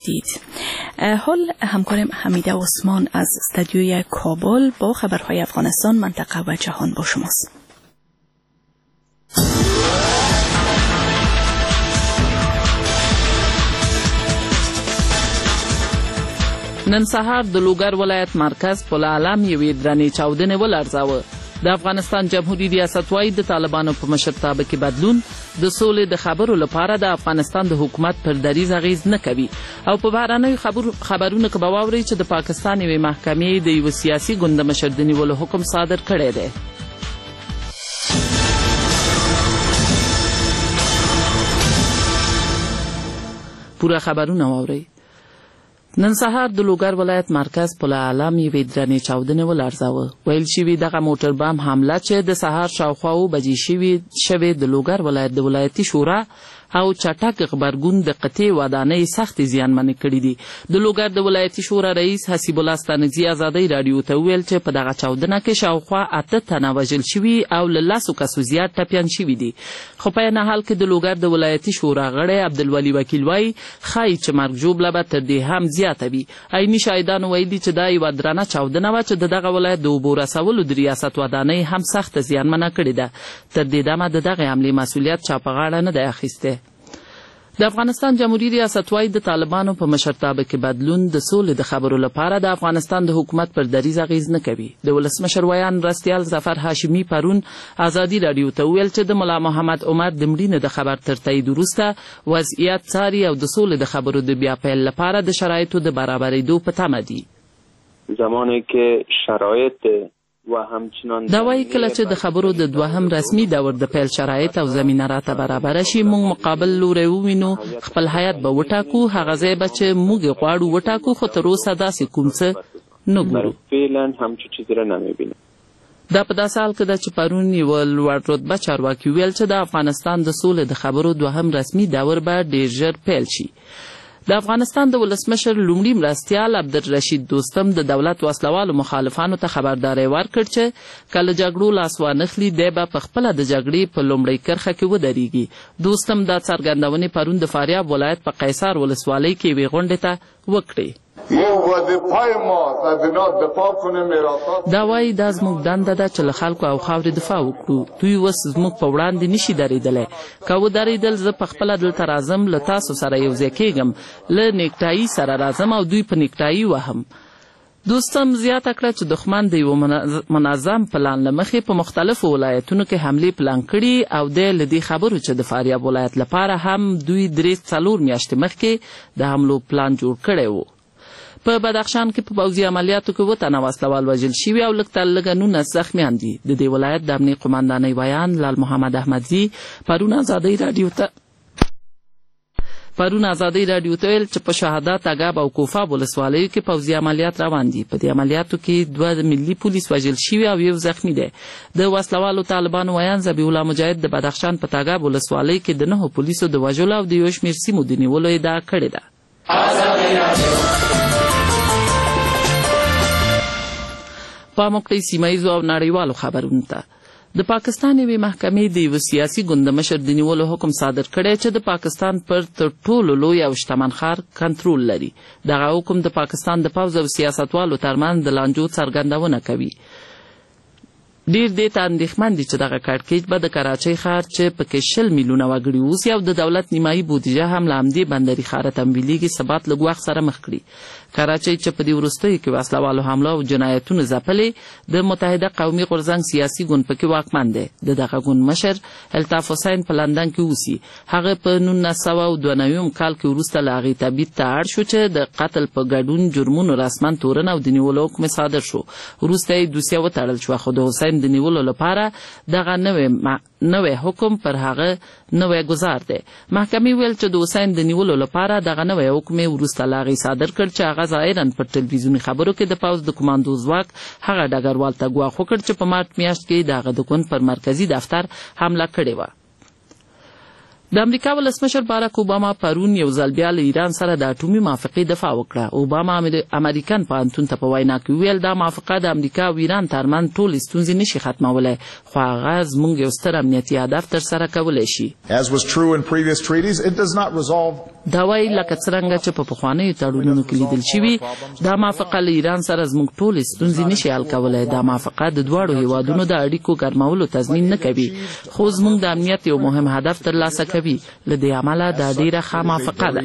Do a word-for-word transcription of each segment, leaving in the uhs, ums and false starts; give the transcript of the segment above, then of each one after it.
دید. حال همکارم حمیده عثمان از استودیوی کابل با خبرهای افغانستان، منطقه و جهان با شماست. نن سهار د لوګر ولایت مرکز پل علم یوې درنې چاودنې ولړزاوه. د افغانستان جمهوریت ریاست وايي د طالبانو په مشرتابه کې بدلون د سولې د خبرو لپاره د افغانستان د حکومت پر دریځ اغیز نه کوي او په بهرنیو خبرو خبرونه کې به واورئ چې د پاکستان یوې محکمې د یوه سیاسي ګوند د مشر د نیولو حکم صادر کړی دی. پوره خبرونه واورئ. نن سهار د لوګر ولایت مرکز پل علم یوې درنې چاودنې ولړزاوه. ویل شوي دغه موټر بم حمله چې د سهار شاوخوا اوه بجې شوې د لوګر ولایت د ولایتي شورا او چټک غبرګون د قطعې ودانۍ سختې زیانمنې کړي دي. د لوګر د ولایتي شورا رئیس حسیب الله ستانکزي ازادۍ راډیو ته وویل چې په دغه چاودنه کې شاوخوا اته تنه وژل شوي او له لسو کسو زیات ټپیان شوي دي. خو په عین حال کې د لوګر د ولایتي شورا غړی عبدالولي وکیل وایي ښایي چې مرګ ژوبله به تر دې هم زیاته وي. عیني شاهدانو ویلي چې دا یوه درنه چاودنه وه چې د دغه ولایت د اوبو رسولو د ریاست ودانۍ هم سخته زیانمنه کړې ده. تر دې دمه د دغې حملې مسؤلیت چا په غاړه نه دی اخیستی. د افغانستان جمهوریت ریاست وايي د طالبانو په مشرتابه کې بدلون د سولې د خبرو لپاره د افغانستان د حکومت پر دریځ اغیز نه کوي. د ولسمشر ویان مرستیال ظفر هاشمي پرون ازادي راډیو ته وویل چې د ملا محمد عمر د مړینې د خبر تر تایید وروسته وضعیت څاري او د سولې د خبرو د بیا پیل لپاره د شرایطو د برابرېدو په تمه دي. زمانی که شرایط و همچنان دا وایي کله چې د خبرو د دوهم رسمي دور د پیل شرایط او زمینه راته برابره شي موږ مقابل لوری ووینو، خپل حیات به وټاکو، هغه ځای به چې موږ غواړو وټاکو، خو تر اوسه داسې کوم څه نه ګورو. فعلا همچین چیزی را نمیبینم. دا په داسې حال کې ده چې پرون یوه لوړ رتبه چارواکي ویل چې د افغانستان د سولې د خبرو دوهم رسمي دور به ډېر ژر پیل شي. د افغانستان د ولسمشر لومړي مرستیال عبدالرشید دوستم د دولت وسلوالو مخالفانو ته خبرداری ورکړ چې کله جګړو لاس وانخلي دی به پخپله د جګړې په لومړۍ کرښه کې ودرېږي. دوستم دا څرګندونې پرون د فاریاب ولایت په قیصار ولسوالۍ کې یوې غونډې ته وکړې. دا وایي دا زموږ دنده ده چې له خلکو او خاورې دفاع وکړو. دوی اوس زموږ په وړاندې نشي درېدلی. که ودرېدل زه پخپله دلته راځم، له تاسو سره یو ځای کېږم، له نیکټایي سره راځم او دوی په نیکټایي وهم. دوستم زیاته کړه چې دښمن د یو منظم پلان له مخې په مختلفو ولایتونو کې حملې پلان کړي او دی له دې خبرو چې د فاریاب ولایت لپاره هم دوی درې څلور میاشتې مخکې د حملو پلان جوړ کړی و. په بدخشان کې په پوځي عملیاتو کې اووه تنه وسلوال وژل شوي او لږ تر لږه نولس زخمیان دي. د دې ولایت د امنیې قمندانۍ ویان لال محمد احمدزي پرون ازادۍ راډیو ته پرون ازادۍ راډیو ته ویل چې په شهادت، اګاب او کوفاب ولسوالیو کې پوځي عملیات روان دي. په دې عملیاتو کې دوه ملي پولیس وژل شوي او یو زخمی دی. د وسلوالو طالبانو ویان ذبیح الله مجاهد د بدخشان په تګاب ولسوالۍ کې د نهو پولیسو د وژلو او د یو شمېر سیمو د نیولو ادعا کړې ده. په موقع سیمایزو او نړیوالو خبرونو ته د پاکستان یوې محکمې د یوه سیاسي ګوند د مشر د نیولو حکم صادر کړی چې د پاکستان پر تر ټولو لوی او شتمن ښار کنټرول لري. دغه حکم د پاکستان د پوځ او سیاستوالو ترمنځ د لانجو څرګندونه کوي. ډیر دې ته اندېښمن دي چې دغه کړکېچ به د کراچۍ ښار چې پکې شل میلیونه وګړي اوسي او د دولت نیمایي بودیجه هم له همدې بندري ښاره تمویلېږي ثبات لږ وخت سره مخ کړي. کراچۍ چې په دې وروستیو کې وسلوالو حمله او جنایتونو ځپلې، د متحده قومي غورځنګ سیاسي ګوند پکې واکمن دی. د دغه ګوند مشر الطاف حسین په لندن کې اوسي. هغه په نولس سوه او دوه نوي کال کې وروسته له هغې تبعید ته اړ شو چې د قتل په ګډون جرمونو رسما تورن او د نیولو حکم صادر شو. وروسته یې دوسیه وتړل شوه، خو د حسین د نیولو لپاره دغه نوې نوې حکم پر هغه نوې ګزار دی. محکمې ویل چې د حسین د نیولو لپاره دغه نوې حکم یې وروسته له هغې صادر کړ چې هغه ظاهراً پر ټلویزیوني خبرو کې د پوځ د کمانډو ځواک هغه ډګروال ته ګواښ وکړ چې په مارچ میاشت کې د هغه د ګوند پر مرکزي دفتر حمله کړې وه. د امریکا ولسمشر باراک اوباما پرون یو ځل بیا له ایران سره د اټومي موافقې دفاع وکړه. اوباما امریکن پوهنتون ته په وینا کې ویل دا موافقه د امریکا او ایران ترمنځ ټول ستونزې نشي ختمولی، خو هغه زموږ یو ستر امنیتي هدف ترسره کولی شي. دا وایي لکه څرنګه چې په پخوانیو تړونونو کې لیدل شوي، دا موافقه له ایران سره زموږ ټول ستونزې نشي حل کولی. دا موافقه د دواړو هیوادونو د اړیکو ګرمولو تضمین نه کوي، خو زموږ د امنیت یو مهم هدف ترلاسه کوي. له دې امله دا ډیره ښه موافقه ده.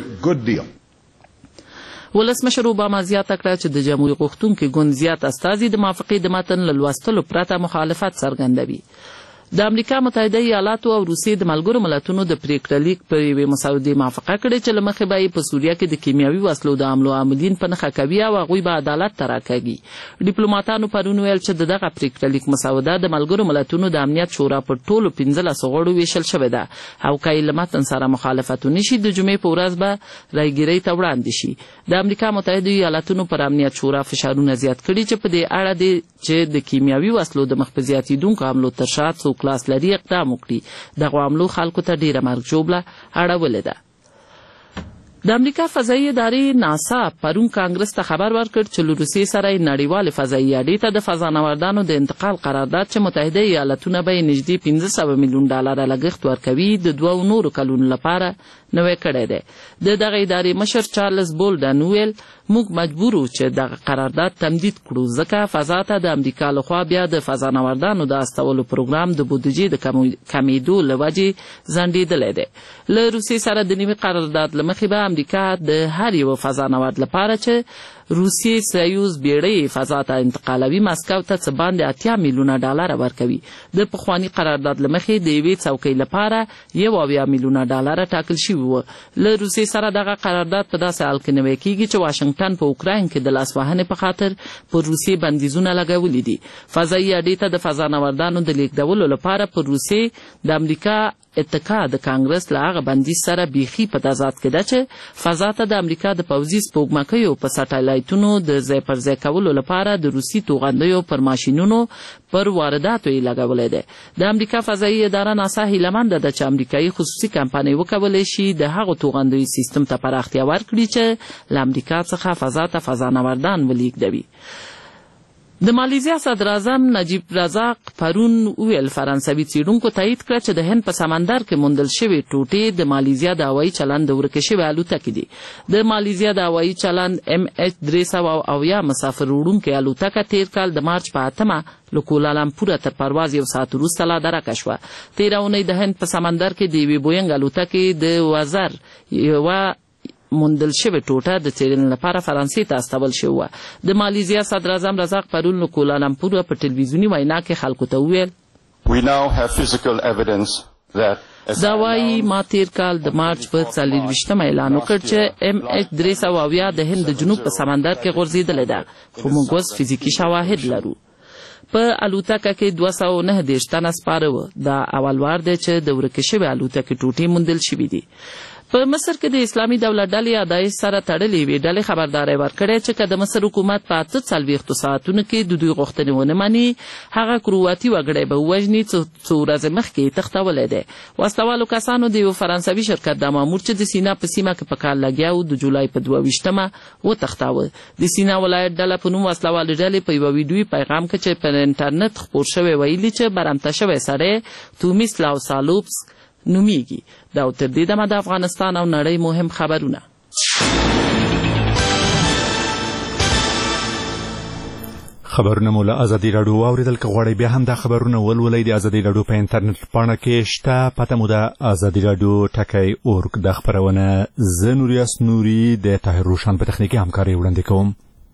ولسمشر اوباما زیاته کړه چې د جمهوریت غوښتونکي ګوند زیات استازي د موافقې د متن له لوستلو پرته مخالفت څرګندوي. د امریکا متحده ایالاتو او روسیې د ملګرو ملتونو د پریکړه لیک پر یوې مسودې موافقه کړې چې له مخې به یې په سوریه کې د کیمیاوي وسلو د حملو عاملین په نښه کوي او هغوی به عدالت ته راکاږي. ډیپلوماتانو پرون ویل چې د دغه پریکړه لیک مسوده د ملګرو ملتونو د امنیت شورا په ټولو پنځلسو غړو ویشل شوې ده او که یې له متن سره مخالفت ونه شي د جمعې په ورځ به رایګیرۍ ته وړاندې شي. د امریکا متحده ایالاتونو پر امنیت شورا فشارونه زیات کړي چې په دې اړه دی چې د کیمیاوي وسلو د مخ په زیاتېدونکو حملو تر شا څوک لاس لري اقدام وکړي. دغه حملو خلکو ته ډیره مرګ ژوبله اړولې ده. د امریکا فضایي ادارې ناسا پرون کانګرس ته خبر ورکړ چې له روسیې سره یې نړیوالې فضایي اډې ته د فضانوردانو د انتقال قرارداد چې متحده ایالتونه به یې نږدې پنځه سوه میلیون ډالره لګښت ورکوي د دوو نورو کلونو لپاره نوی کړی دی. د دغه ادارې مشر چارلز بولډن ویل موږ مجبور وو چې دغه قرارداد تمدید کړو ځکه فضا ته د امریکا لخوا بیا د فضانوردانو د استولو پروګرام د بودیجې د کمیدو له وجې ځنډېدلی دی. له روسیې سره د نوي قرارداد له مخې به امریکا د هر یو فضانورد لپاره چې روسیې سیوز بیړۍ فضا ته انتقالوي مسکو ته څه باندې اتیا میلیونه ډالره ورکوي. د پخواني قرارداد له مخې د یوې څوکۍ لپاره یو اویا میلیونه ډالره ټاکل شوي وو. له روسیې سره دغه قرارداد په داسې حال کې نوی کیږي چې واشنګټن په اوکراین کې د لاسوهنې په خاطر پر روسیې بندیزونه لګولي دي. فضایي اډې ته د فضانوردانو د لیږدولو لپاره پر روسیې د امریکا اتکا د کانګرس له هغه بندیز سره بیخي په تضاد کې ده چې فضا ته د امریکا د پوځي سپوږمکیو په سټلایټونو د ځای پر ځای کولو لپاره د روسي توغندیو پر ماشینونو پر وارداتو یې لګولی دی. د امریکا فضایي اداره ناسا هیلهمنده ده چې امریکایي خصوصي کمپنۍ وکولی شي د هغو توغندیو سیستم ته پراختیا ورکړي چې له امریکا څخه فضا ته فضانوردان ولیږدوي. د مالیزیا صدر اعظم نجیب رزاق پرون ویل فرانسوي څېړونکو تایید کړه چې د هند په سمندر کې موندل شوې ټوټې د مالیزیا د هوایي چلند د ورکې شوې الوتکې دي. د مالیزیا د هوایي چلند ام ایچ درې سوه اویا مسافر وړونکې الوتکه تیر کال د مارچ په اتمه له کوالالمپوره تر پرواز یو ساعت وروسته لا درکه شوه. تېره اونۍ د هند په سمندر کې د یوې بوینګ الوتکې د وزر یوه موندل شوې ټوټه د څېړنې لپاره فرانسې ته استول شوې وه. د مالیزیا صدر اعظم رزاق پرون له کوالالمپور په ټلویزیوني وینا کې خلکو ته وویل دا وایي ما تیر کال د مارچ په څلېرویشتمه اعلان وکړ چې ام ایچ درې سوه اویا د هند د جنوب په سمندر کې غورځېدلې ده، خو موږ اوس فزیکي شواهد لرو. په الوتکه کې دوه سوه نهه دېرش تنه سپاره وه. دا اول وار دی چې د ورکې شوې الوتکې ټوټې موندل شوي دي. په مصر کې د اسلامي دولت ډلې یا داعش سره تړلې یوې ډلې خبرداری ورکړې چې که د مصر حکومت په اته څلوېښتو ساعتونو کې د دوی غوښتنې ونه مني هغه کرواتي وګړی به ووژني څو ورځې مخکې یې تښتولی دی. وسلوالو کسانو د یو فرانسوي شرکت دا مامور چې د سینا په سیمه کې په کار لګیا و د جولای په دوه ویشتمه وتښتاوه. د سینا ولایت ډله په نوم وسلوالې ډلې په یوه ویډیوي پیغام کې چې په انټرنټ خپور شوی ویلي چې برمته شوی سړی تومیسلاو سالوبس نومیږي. دا او تر دې دمه د افغانستان او نړۍ مهم خبرونه. خبرونه مو له ازادي راډیو واورېدل. که غواړئ بیا هم دا خبرونه ولولئ د ازادي راډیو په انټرنیټ پاڼه کې شته. پته مو ده ازادي راډیو ټکی اورګ. دا خپرونه زه نوریاس نوري د طاهر روشن په تخنیکي همکارۍ وړاندې کوم.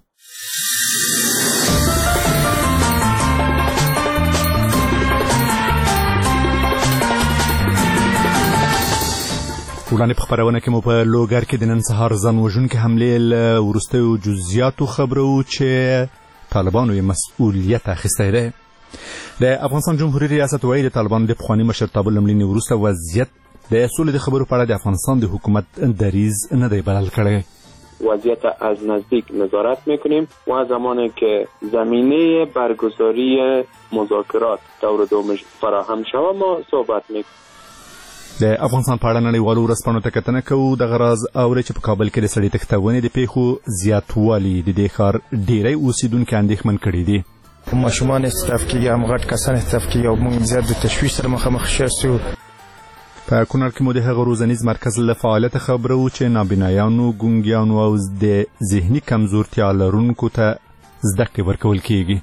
وړاندې په خپرونه کې مو په لوګر کې د نن سهار ځان وژونکې حملې له وروستیو جزئیاتو خبرو چې طالبانو یې مسؤلیت اخیستی دی. د افغانستان جمهوري ریاست وایي د طالبانو د پخواني مشرتابه له مړینې وروسته وضعیت د سولې د خبرو په اړه د افغانستان د حکومت دریځ نه دی بدل کړی. وضعیت از نزدیک نظارت میکنیم و زمانی که زمینه برگزاری مذاکرات دور دوم فراهم شود ما صحبت میکنیم. د افغانستان په اړه نړیوالو ورځپاڼو ته کتنه کوو. دغه راز اوري چې په کابل کې د سړي تښتونې د پیښو زیاتوالی د دې ښار ډیری اوسیدونکي اندېښمن کړي دي. ماشومان استضاف کیږي، هم غټ کسان استضاف کیږي او موږ زیات د تشویش سره مخامخ شوو. په کونړ کې مو د هغه روزنیز مرکز له فعالیت خبرو چې نابینایانو، ګونګیانو او د ذهني کمزورتیا لرونکو ته زده کړې ورکول کیږي.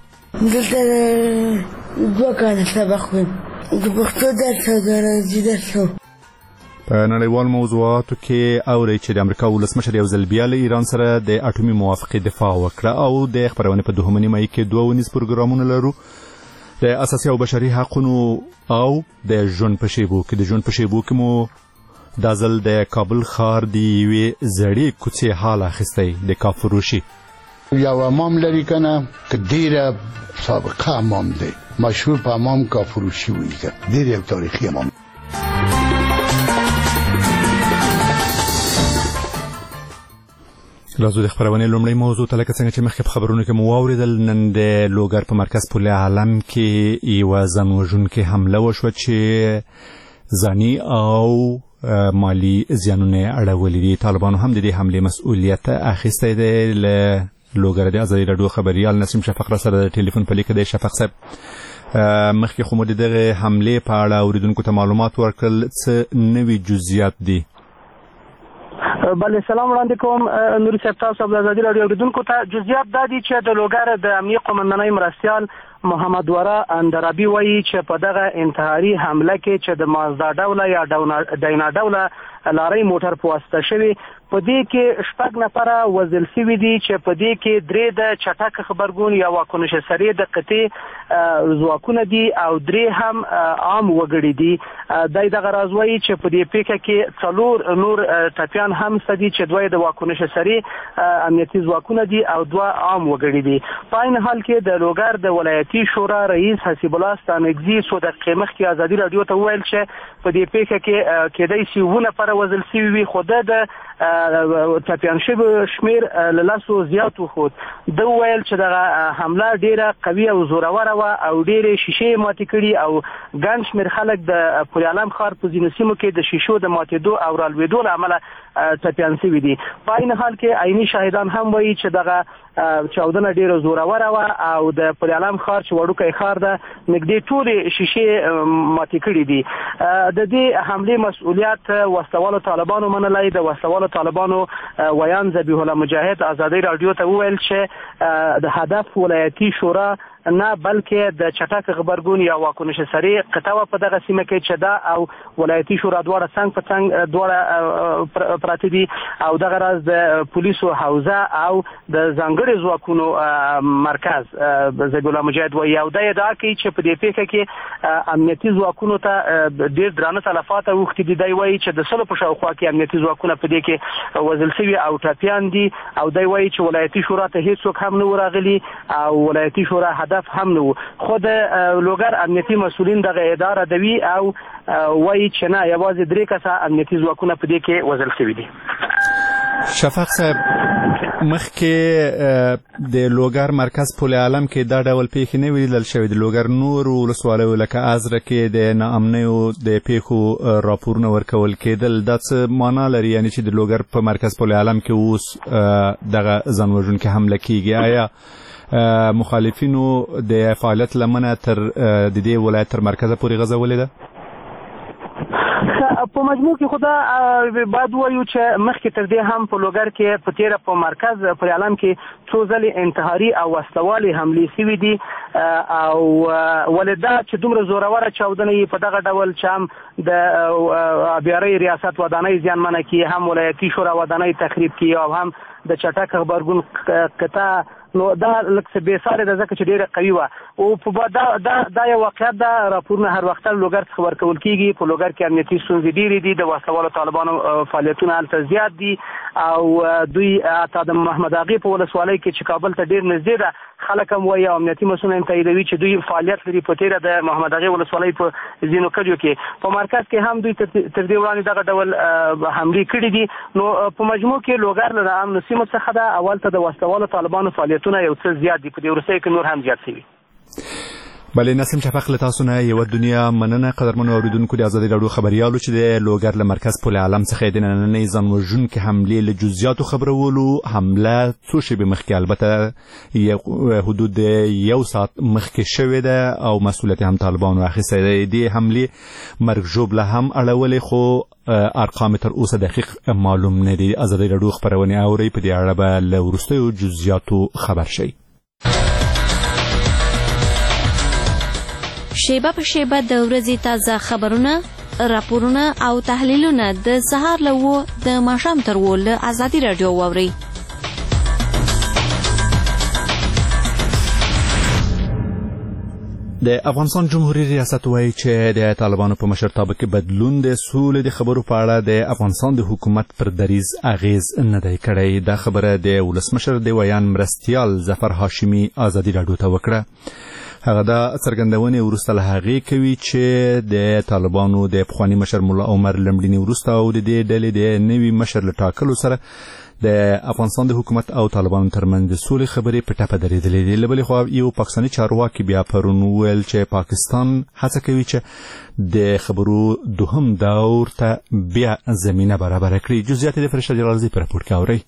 دلته دوه کاله سبق وایم، د پښتو درس او د انګریزي درس. په نړیوال موضوعاتو کې اوري چې د امریکا ولسمشر یو ځل بیا له ایران سره د اټومي موافقې دفاع وکړه او د خبرونې په دوهمه نیمه کې دوه ونیز پروګرامونه لرو د اساسي او بشري حقوقو او د ژوند په شیبو کې. د ژوند په شیبو کې مو دا ځل د کابل ښار د یوې زړې کوڅې حال اخیستی د کافروشي. یو امام لري کنه که ډیره سابقه امام دی، مشهور په امام کافروشي وایي، ډیر یو تاریخي امام. لازو د خبرونې لومړی موضوع ته لکه څنګه چې مخکې په خبرونو کې مو واورېدل، نن د لوګر په مرکز پل عالم کې یوه ځان وژونکې حمله وشوه چې ځاني او مالي زیانونه اړولي دي. طالبانو هم د دې حملې مسؤلیت اخیستی دی. له لوګر د ازادي راډیو خبریال نسیم شفق را سره د ټلیفون په لیکه دی. شفق صاحب، مخکې خو مو د دغه حملې په اړه اوریدونکو ته معلومات ورکړل، څه نوي جزئیات دي؟ بله، سلام وړاندې کوم نوري صاحب، تاسو د ازادي راډیو اوریدونکو ته. جزئیات دا دي چې د لوګر د امنیه قومندانۍ مرستیال محمد ورا اندرابي وایي چې په دغه انتحاري حمله کې چې د مازدا ډوله یا ډینا ډوله لارۍ موټر په واسطه شوي، په دې کې شپږ نفره وژل شوي دي چې په دې کې درې د چټک خبرګون یا واکنش سرې د قطعي ځواکونه دي او درې هم عام وګړي دي. دی دغه راز وایي چې په دې پیښه کې څلور نور ټپیان هم شته دي چې دوی د واکنش سرې امنیتي ځواکونه دي او دوه عام وګړي دي. په عین حال کې د لوګر د ولایتي شورا رئیس حسیب الله ستانکزي څو دقیقې مخکې ازادي راډیو ته وویل چې په دې پیښه کې کېدای شي اووه نفره وژل شوي وي، خو ده د ټپیان شوي شمېر له لسو زیات وښود. ده وویل چې دغه حمله ډېره قوي او زوروره وه او ډېرې شیشې ماتې کړي او ګڼ شمېر خلک د پل عالم ښار په ځینو سیمو کې د شیشو د ماتېدو او رالوېدو له امله ټپیان شوي دي. په عین حال کې عیني شاهدان هم وایي چې دغه چاودنه ډېره زوروره وه او د پل عالم ښار چې وړوکی ښار ده نږدې ټولې شیشې ماتې کړي دي. د دې حملې مسؤلیت وسلوالو طالبانو منلی. د وسلوالو طالبانو ویان ذبیح الله مجاهد ازادي راډیو ته وویل چې د هدف ولایتي شورا نه بلکې د چټک خبرګون یا واکنش سرې قطعه په دغه سیمه کې چې دا او ولایتي شورا دواړه څنګ په څنګ دواړه پراته دي او دغه راز د پولیسو حوزه او د ځانګړي ځواکونو مرکز ذبیح الله مجاهد وایي او دا ادعا کوي چې په دې پیښه کې امنیتي ځواکونو ته ډېر درانه تلفات اوښتي دي. دی وایي چې د سلو په شاوخوا کې امنیتي ځواکونه په دې کې وژل شوي او ټپیان دي او دی وایي چې ولایتي شورا ته هیڅوک هم نه و راغلي او ولایتي شورا هدف هم نه و. خو د لوګر امنیتي مسؤلین دغه اداره دوي او وایي چې نه، یوازې درې کسه امنیتي ځواکونه په دې کې وژل شوي دي. شفق صاحب، مخکې د لوګر مرکز پل عالم کې دا ډول پیښې نه وې لیدل شوې. د لوګر نور ولسوالیو لکه ازره کې د ناامنیو د پیښو راپورونه ورکول کېدل، دا څه معنا لري؟ یعنې چې د لوګر په مرکز پل عالم کې اوس دغه ځان وژونکې حمله کېږي. آیا مخالفینو د فعالیت لمنه تر د دې ولایت تر مرکزه پورې غځولې ده؟ په مجموع کې خدا باید وایو چې مخکې تر دې هم په لوګر کې په تیره په مرکز پل عالم کې څو ځلې انتحاري او وسلوالې حملې شوي دي او ولې دا چې دومره زوروره چاودنه یې په دغه ډول چې هم د ابیارۍ ریاست ودانۍ زیانمنه کړي، هم ولایتي شورا ودانۍ تخریب کړي او هم د چټک خبرګون قطعه، نو دا لږ څه بې سارې ده ځکه چې ډېره قوي وه او په دا دا دا یو واقعیت ده. راپورونه هر وخت لوګر څخه ورکول کېږي. په لوګر کې امنیتي ستونزې ډېرې دي، د وسلوالو طالبانو فعالیتونه هلته زیات دي او دوی حتی د محمد اغې په ولسوالۍ کې چې کابل ته ډېر نږدې ده خلک هم وایي او امنیتي مسؤلین تاییدوي چې دوی فعالیت لري په تیره د محمد اغې ولسوالۍ په ځینو کلیو کې. په مرکز کې هم دوی تر دې وړاندې دغه ډول حملې کړي دي. نو په مجموع کې لوګر له امنو سیمو څخه ده اول ته د وسلوالو طالبانو فعالیتونه یو څه زیات دي، په دې وروستیو کې نور هم زیات شوي. بله نسیم شفق له تاسو نه یو دنیا مننه قدرمنو اوریدونکو د ازادي راډیو خبريالو چې د لوګر له مرکز پل عالم څخه د نننۍ ځانوژونکې حملې له جزئیاتو خبرولو حمله څو شېبې مخکې البته حدود یو ساعت مخکې شوې ده او مسؤلیت هم طالبانو اخیستی دی. د حملې مرګ ژوبله هم اړولې خو ارقام تر اوسه دقیق معلوم نه دي. ازادي راډیو خبرونه اوري په دې اړه به له وروستیو جزئیاتو خبر شي. شیبه په شیبه د ورځې تازه خبرونه، راپورونه او تحلیلونه د سهار له و د ماښام تر و له ازادي راډیو واورئ. د افغانستان جمهوریت ریاست وایي چې د طالبانو په مشرتابه کې بدلون د سولې د خبرو په اړه د افغانستان د حکومت پر دریځ اغیز نه دی کړی. دا خبره د ولسمشر د ویان مرستیال ظفر هاشمي ازادي راډیو ته وکړه. هغه دا څرګندونې وروسته له هغې کوي چې د طالبانو د پخواني مشر ملا عمر لمړینې وروسته او د دې ډلې د نوي مشر له ټاکلو سره د افغانستان د حکومت او طالبانو ترمنځ د سولې خبرې په ټپه درېدلې دي. له بلې خوا یو پاکستاني چارواکي بیا پرون وویل چې پاکستان هڅه کوي چې د خبرو دوهم دور ته بیا زمینه برابره کړي. جزئیات د فرشته جلالزی په راپور کې اورئ.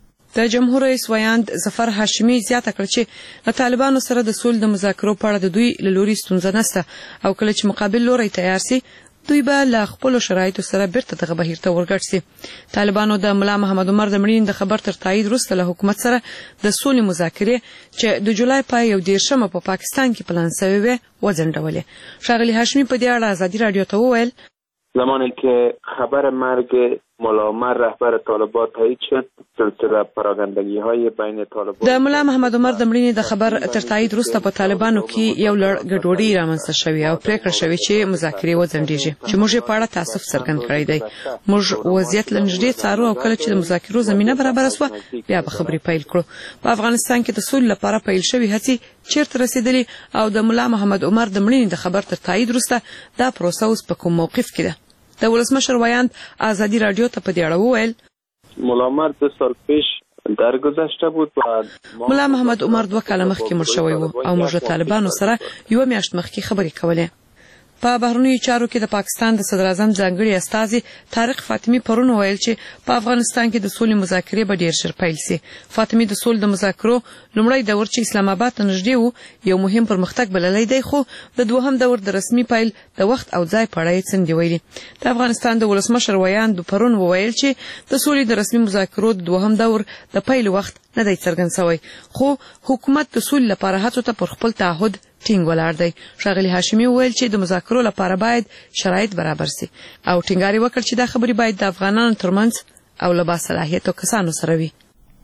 د جمهور رئیس ویاند ظفر هاشمي زیاته کړ چې له طالبانو سره د سولې د مذاکرو په اړه د دوی له لوري ستونزه نشته او کله چې مقابل لوري تیار سي دوی به له خپل شرایطو سره بیرته دغه بهیر ته ورګډ سي. طالبانو د ملا محمد عمر د مړینې د خبر تر تایید وروسته له حکومت سره د سولې مذاکرې چې د جولای په یو دیرشمه په پاکستان کې پلان شوی و وځنډولې. ښاغلي هاشمي په دې اړه ازادي راډیو ته وویل زمانی که خبر مرگ ملا عمر رهبر طالبان تایید شد سلسله پراگندگی های بین طالبان د ملا محمد عمر د مړینې د خبر تر تایید وروسته په طالبانو کې یو لړ ګډوډي رامنځته شوې او پریکړه شوې چې مذاکرې وځنډیږي چې موږ په اړه تاسف څرګند کړی دی. موږ وضعیت لنجدي څارو او کله چې د مذاکرو زمينه برابر شوه بیا به خبرې پیل کړو. په افغانستان کې د سولې لپاره پیل شوې هڅې چیرته رسیدلې او د ملا محمد عمر د مړینې د خبر تر تایید وروسته دا پروسه اوس په کوم موقف کې ده؟ د ولسمشر ویاند ازادي راډیو ته په دې اړه وویل ملا عمر دو سال پیش درگذشته بود و ملا محمد عمر دوه کاله مخکې مړ شوی و او موږ طالبانو سره یو میاشت مخکې خبرې کولې. په بهرنیو چارو کې د پاکستان د صدر اعظم ځانګړي استازي طارق فاطمی پرون ویل چې په افغانستان کې د سولې مذاکرې به ډیر ژر پیل شي. فاطمی د سولې د مذاکرو لومړی دور چې اسلام آباد ته نږدې وو یو مهم پرمختګ بللی دی خو د دوهم دور د رسمي پیل د وخت او ځای په اړه یې څه دی ویلي. د افغانستان د ولسمشر ویاند پرون وویل چې د سولې د رسمي مذاکرو د دوهم دور د پیل وخت نه دی څرګند شوی خو حکومت د سولې لپاره هڅو ته پر خپل تعهد ټینګ ولاړ دی. ښاغلي هاشمي وویل چې د مذاکرو لپاره باید شرایط برابر سي او ټینګار وکړ چې دا خبرې باید د افغانانو ترمنځ او له باصلاحیتو کسانو سره وي.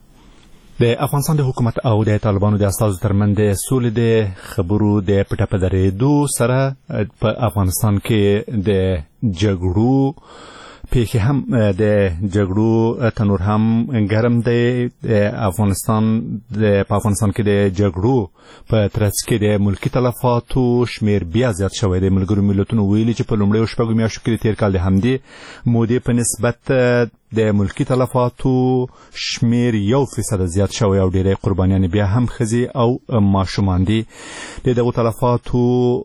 د افغانستان د حکومت او د طالبانو د استازو ترمنځ د سولې د خبرو د پټه په درېدو سره په افغانستان کې د جګړو پیښې هم د جګړو تنور هم ګرم دی. د افغانستان د په افغانستان کې د جګړو په ترڅ کې د ملکی تلفاتو شمیر بیا زیات شوی دی. ملګرو ملتونو ویلي چې په لومړیو شپږو میاشتو کې د تیر کال د همدې مودې په نسبت د ملکی تلفاتو شمیر یو فیصد زیات شوی او ډیری قربانیان بیا هم ښځې او ماشومان دي. د دغو تلفاتو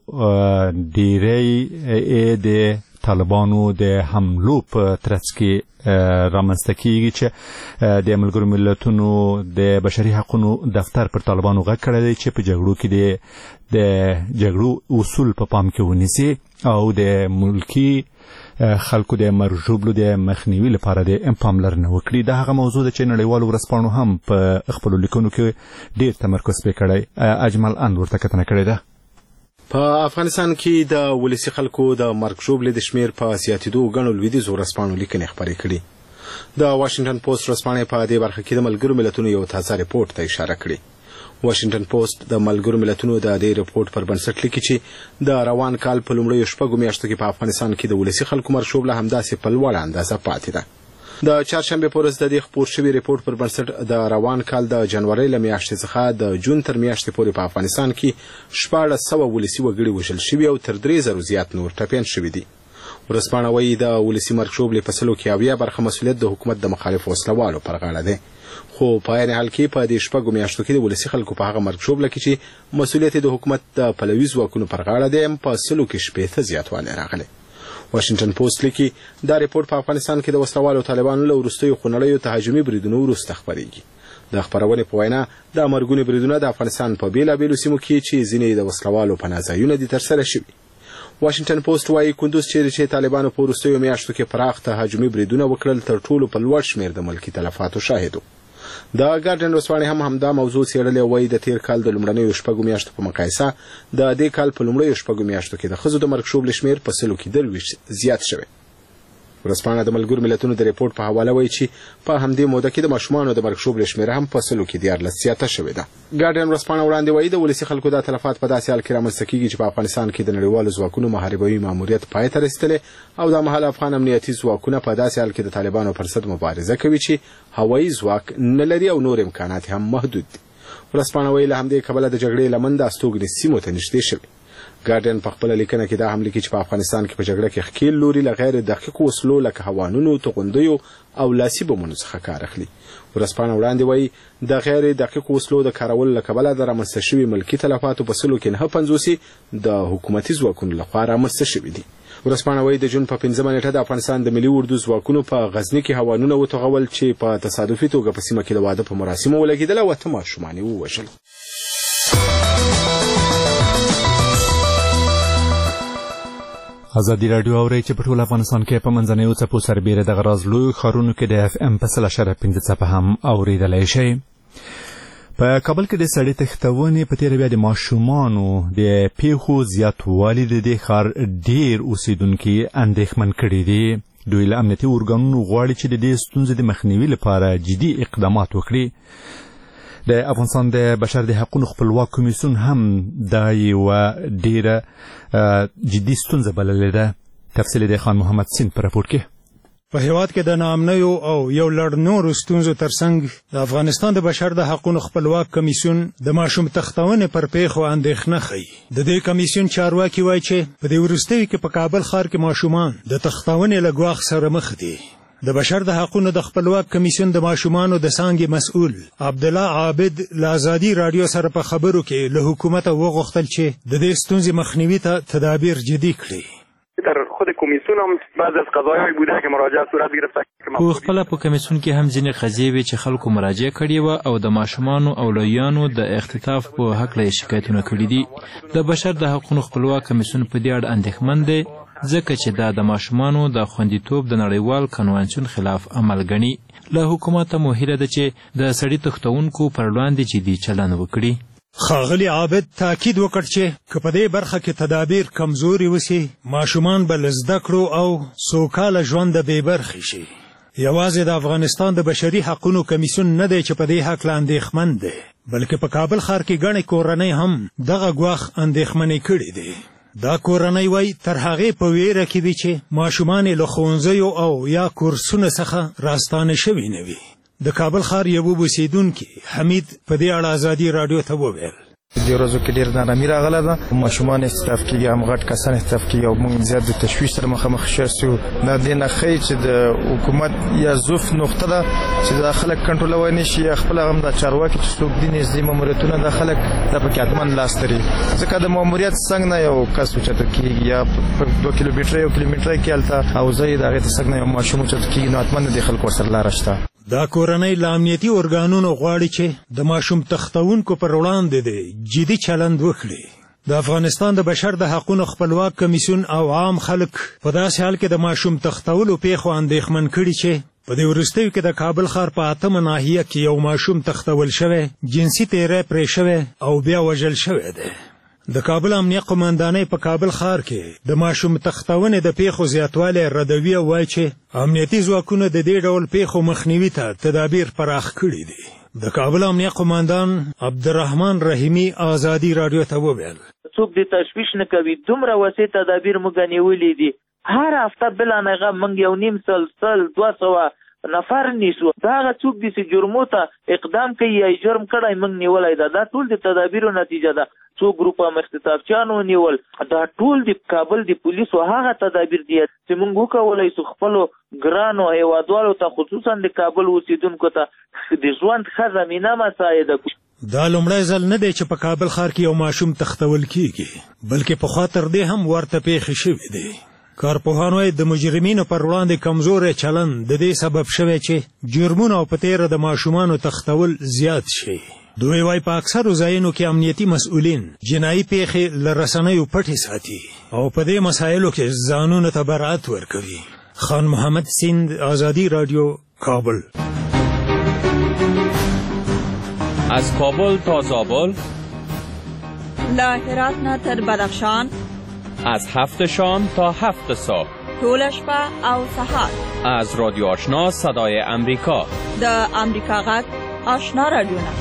ډیری د طالبانو د حملو په ترڅ کې رامنځته کیږي چې د ملګرو ملتونو د بشري حقوقو دفتر پر طالبانو غږ کړی دی چې په جګړو کې د جګړو اصول په پام کې ونیسي او د ملکی خلکو د مرجوبلو د مخنیوي لپاره د پاملرنه وکړي. دا هغه موضوع ده چې نړیوالو ورځپاڼو هم په خپلو لیکنو کې ډیر تمرکز پرې کړی. اجمل ان ورته کتنه کړې ده. په افغانستان کې د ولسی خلکو د مرګ ژوبلې د شمیر په زیاتېدو غنو لویدیځ ورځپاڼو لیکنې خبرې کړي. د واشنگټن پوسټ ورځپاڼې په دې برخه کې د ملګرو ملتونو یو تازه ریپورت ته اشاره کړې. واشنگټن پوسټ د ملګرو ملتونو د دې ریپورت پر بنسټ لیکي چې د روان کال په لومړیو شپږو میاشتو کې په افغانستان کې د ولسی خلکو مرګ ژوبله همداسې په لوړه اندازه پاتې ده. د چهارشنبه په ورځ د دې خبر شوی ریپورت پر بنسټ د روان کال د جنوري ل میاشتې څخه د جون تر میاشتې پورې په افغانستان کې شپږ سوه ولسی وګړي وژل شوي او تر درې زره زیات نور ټپیان شوي دي. ورځپاڼه وايي د ولسی مرګ ژوبلې په سلو کې اویا برخه مسؤلیت د حکومت د مخالف وسلوالو پر غاړه ده. خو په عین حال کې په دې شپږو میاشتو کې د ولسي خلکو په هغه مرګ ژوبله کې چې مسؤلیت د حکومت د پلوي ځواکونو پر غاړه دی هم په سلو کې شپېته زیاتوالی راغلی. واشنگټن پوسټ لیکي دا ریپورت په افغانستان کې د وسلوالو طالبانو له وروستیو خونړیو تهاجمي بریدونو وروسته خپرېږي. د خپرونې په وینا د مرګونې بریدونه د افغانستان په بېلابېلو سیمو کې چې ځینې د وسلوالو پناه ځایونه دي ترسره شوي. واشنگټن پوسټ وايي کندوز چیرې چې طالبانو په وروستیو میاشتو کې پراخ تهاجمي بریدونه وکړل تر ټولو په لوړ شمېر د ملکي تلفاتو شاهد و. د ګارډین ورځپاڼې هم همدا موضوع څېړلې وایي د تیر کال د لومړنیو شپږو میاشتو په مقایسه د دې کال په لومړیو شپږو میاشتو کې د ښځو د مرګ ژوبلې شمېر په سلو کې درویشت زیات شوی. ورځپاڼه د ملګرو ملتونو د ریپورت په حواله وایي چې په همدې موده کې د ماشومانو د مرګ ژوبلې شمېر هم په سلو کې دیارلس زیاته شوې ده. ګارډین ورځپاڼه وړاندې وایي د ولسي خلکو دا تلفات په داسې حال کې رامنځته کېږي چې په افغانستان کې د نړیوالو ځواکونو محاربوي ماموریت پای ته رسېدلی او دا مهال افغان امنیتي ځواکونه په داسې حال کې د طالبانو پر ضد مبارزه کوي چې هوایي ځواک نه لري او نور امکانات هم محدود دي. ورځپاڼه وایي له همدې کبله د جګړې لمن د استوګنې سیمو ته نږدې شوي. ګارډین په خپله لیکنه کې دا هم لیکي چې په افغانستان کې په جګړه کې ښکېل لوري له غیر دقیقو وسلو لکه هوانونو، توغندیو او لاسي بمونو څخه کار اخلي. ورځپاڼه وړاندې وایي د غیر دقیقو وسلو د کارولو له کبله د رامنځته شوي ملکي تلفاتو په سلو کې نهه پنځوسي د حکومتي ځواکونو لخوا رامنځته شوي دي. ورځپاڼه وایي د جون په پنځمه نیټه د افغانستان د ملي اردو ځواکونو په غزني کې هوانونه وتوغول چې په تصادفي توګه په سیمه کې د واده په مراسمو ولګېدل او اته ماشومان یې ووژل. ازادي راډیو اوري چې په ټول افغانستان کې په منځنیو څپو سربېره د غراز لوی ښارونو کې د اف ام په سل اشاره پنځه څپه هم اوریدلی شئ. په کابل کې د سړي تښتونې په تېره بیا د ماشومانو د پیښو زیاتوالي د دې ښار ډېر اوسېدونکي اندېښمن کړي دي. دوی له امنیتي ارګانونو غواړي چې د دې ستونزې د مخنیوي لپاره جدي اقدامات وکړي. د افغانستان د بشر د حقوقو خپلواک کمیسیون هم دا یوه ډېره جدي ستونزه بللې ده. تفصیل د خان محمد سین په راپور کې. په هیواد کې د ناامنیو او یو لړ نورو ستونزو ترڅنګ د افغانستان د بشر د حقوقو خپلواک کمیسیون د ماشوم تښتونې پر پیښو اندېښنه ښیي. د دې کمیسیون چارواکي وایي چې په دې وروستیو کې په کابل ښار کې ماشومان د تښتونې له ګواښ سره مخ دي. د بشر د حقوقو د خپلواک کمیسیون د ماشومانو د څانګې مسؤل عبدالله عابد له ازادي راډیو سره په خبرو کې له حکومته وغوښتل چې د دې ستونزې مخنیوي ته تدابیر جدي کړي. در خود کمیسیون هم بعض از قضایای بوده که مراجعه صورت گرفته. خو خپل په کمیسیون کې هم ځینې قضیې وې چې خلکو مراجعه کړې وه او د ماشومانو او لویانو د اختطاف په هکله یې شکایتونه کړي دي. د بشر د حقوقو خپلواک کمیسیون په دې اړه اندېښمن دی ځکه چې دا د ماشومانو د خوندیتوب د نړیوال کنوانسیون خلاف عمل ګڼي. له حکومته مو هیله ده چې د سړي تښتونکو پر وړاندې جدي چلند وکړي. ښاغلي عابد تاکید وکړ چې که په دې برخه کې تدابیر کمزوري وسي ماشومان به له زده کړو او سوکاله ژونده بې برخې شي. یوازې د افغانستان د بشري حقوقو کمیسیون نه دی چې په دې هکله اندېښمن دی بلکې په کابل ښار کې ګڼې کورنۍ هم دغه ګواښ اندېښمنې کړي دي. دا کورنۍ وای تر هغې په ویره کې وي چې ماشومان له ښوونځیو او یا کورسونو څخه راستانه شوي نه وي. د کابل ښار یو اوسېدونکي حمید په دې اړه ازادي راډیو ته وویل دې ورځو کې ډېر نارامي راغله ده. ماشومان استضعاف کېږي، هم غټ کسان استضعاف کېږي او موږ زیات د تشویش سره مخامخ شوو. دا دې نه ښیي چې د حکومت یا ضعف نقطه ده چې دا خلک کنټرولولی نه شي. یا خپله هم دا چارواکي چې څوک دي نږدې ماموریتونه دا خلک دا پکې حتما لاس لري ځکه د ماموریت څنګ نه یو کس اوچته کېږي یا په دوه کیلومتره یو کیلومتره کې هلته حوزه یې د هغې څنګ نه یو ماشوم اوچته کېږي نو حتما د دې خلکو ورسره لاره شته. دا کورنۍ له امنیتي ارګانونو غواړي چې د ماشوم تښتونکو پر وړاندې د جدي چلند وکړي. د افغانستان د بشر د حقوقو خپلواک کمیسیون او عام خلک په داسې حال کې د ماشوم تښتولو پیښو اندېښمن کړي چې په دې وروستیو کې د کابل ښار په اتمه ناحیه کې یو ماشوم تښتول شوی، جنسي تیری پرې شوی او بیا وژل شوی دی. د کابل امنیه قمندانۍ په کابل ښار کې د ماشوم تښتونې د پیښو زیاتوالی ردوي او وایي چې امنیتي ځواکونه د دې ډول پیښو مخنیوي ته تدابیر پراخ کړي دي. د کابل امنیه قمندان عبدالرحمن رحیمي ازادي راډیو ته وویل څوک د تشویش نه کوي، دومره وسیع تدابیر موږ نیولي دي. هر هفته بلانغه موږ یو نیم سل سل دوه سوه نفر نیسو دا هغه څوک دي چې جرمو ته اقدام کوي یا جرم کړی موږ نیولای دا دا ټول د تدابیرو نتیجه ده. څو ګروپه مختطافچانو نیول دا ټول د کابل د پولیسو هغه تدابیر دي چې موږ وکولای شو خپلو ګرانو هیوادوالو ته خصوصا د کابل اوسیدونکو ته د ژوند ښه زمینه مساعده کړي. دا لومړی ځل نه دی چې په کابل ښار کې یو ماشوم تختول کیږي بلکې پخوا تر دې هم ورته پیښې شوې دي. کارپوهان وایي د مجرمینو پر وړاندې کمزوری چلند د دې سبب شوی چې جرمونه او په تیره د ماشومانو تختول زیات شي. دوی وایي په اکثرو ځایونو کې امنیتي مسؤلین جنایي پیښې له رسنیو پټې ساتي او په دې مسایلو کې ځانونو ته برائت ورکوي. خان محمد سیند، آزادی رادیو، کابل. از کابل تا زابل، له هرات نه تر بدخشان، از هفت شام تا هفت صبح، طول شپه او سحر، از رادیو آشنا صدای امریکا، د امریکا غږ آشنا رادیو.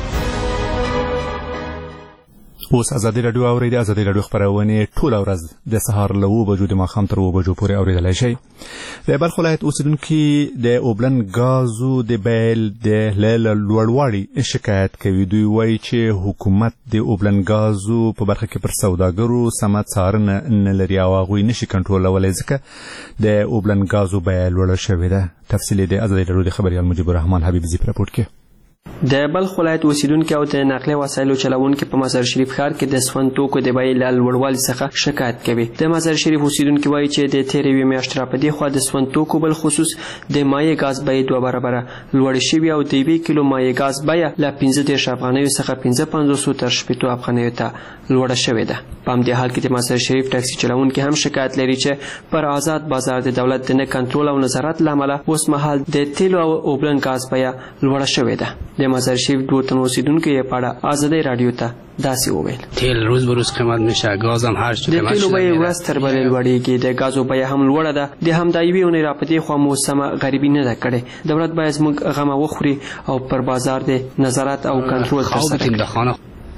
اوس ازادي رادیو اورئ. ازادي رادیو خپرونې ټوله ورځ د سهار له اوه بجو د ماښام تر اوه بجو پورې اورېدلی شئ. د بلخ ولایت اوسېدونکي د اوبلن ګازو د بیل د له لوړوالي شکایت کوي. دوی وایي چې حکومت د اوبلن ګازو په برخه کې پر سوداګرو سمه څارنه نه لري او هغوی نشي کنټرولولی ځکه د اوبلن ګازو بیه لوړه شوې ده. تفصیل د ازادي رادیو د خبریال مجیب الرحمن حبیبزي په راپورټ کې. د بلخ ولایت اوسیدونکي او د نقلیه وسایلو چلوونکي په مزار شریف ښار کې د سون توکو د بیې له لوړوالي څخه شکایت کوي. د مزار شریف اوسیدونکي وایي چې د تېرې یوې میاشتې راپدې خوا د سون توکو بالخصوص د مایع ګاز بیې دوه برابره لوړې شوي او د یوې کیلو مایع ګاز بیه له پنځه دېرش افغانیو څخه پنځه پنځوسو تر شپېتو افغانیو ته لوړه شوې ده. په همدې حال کې د مزار شریف ټاکسي چلوونکي هم شکایت لري چې پر آزاد بازار د دولت د نه کنټرول او نظارت له امله اوس مهال د تیلو او اوبلن ګاز بیه لوړه شوې ده. د مزار شریف دوه تن اوسیدونکو یې په اړه آزادی رادیو ته داسې وویل: تیل روز به روز قیمت میشه، گاز هم هر چی قیمت شده. د تیلو بیه ورځ تر بلې لوړېږي، د ګازو بیه هم لوړه ده. د همدا یوې اونۍ راپدې خوا مو سمه غریبي نه ده کړې. دولت باید زموږ غمه وخوري او پر بازار د نظارت او کنټرول ترسره کړي.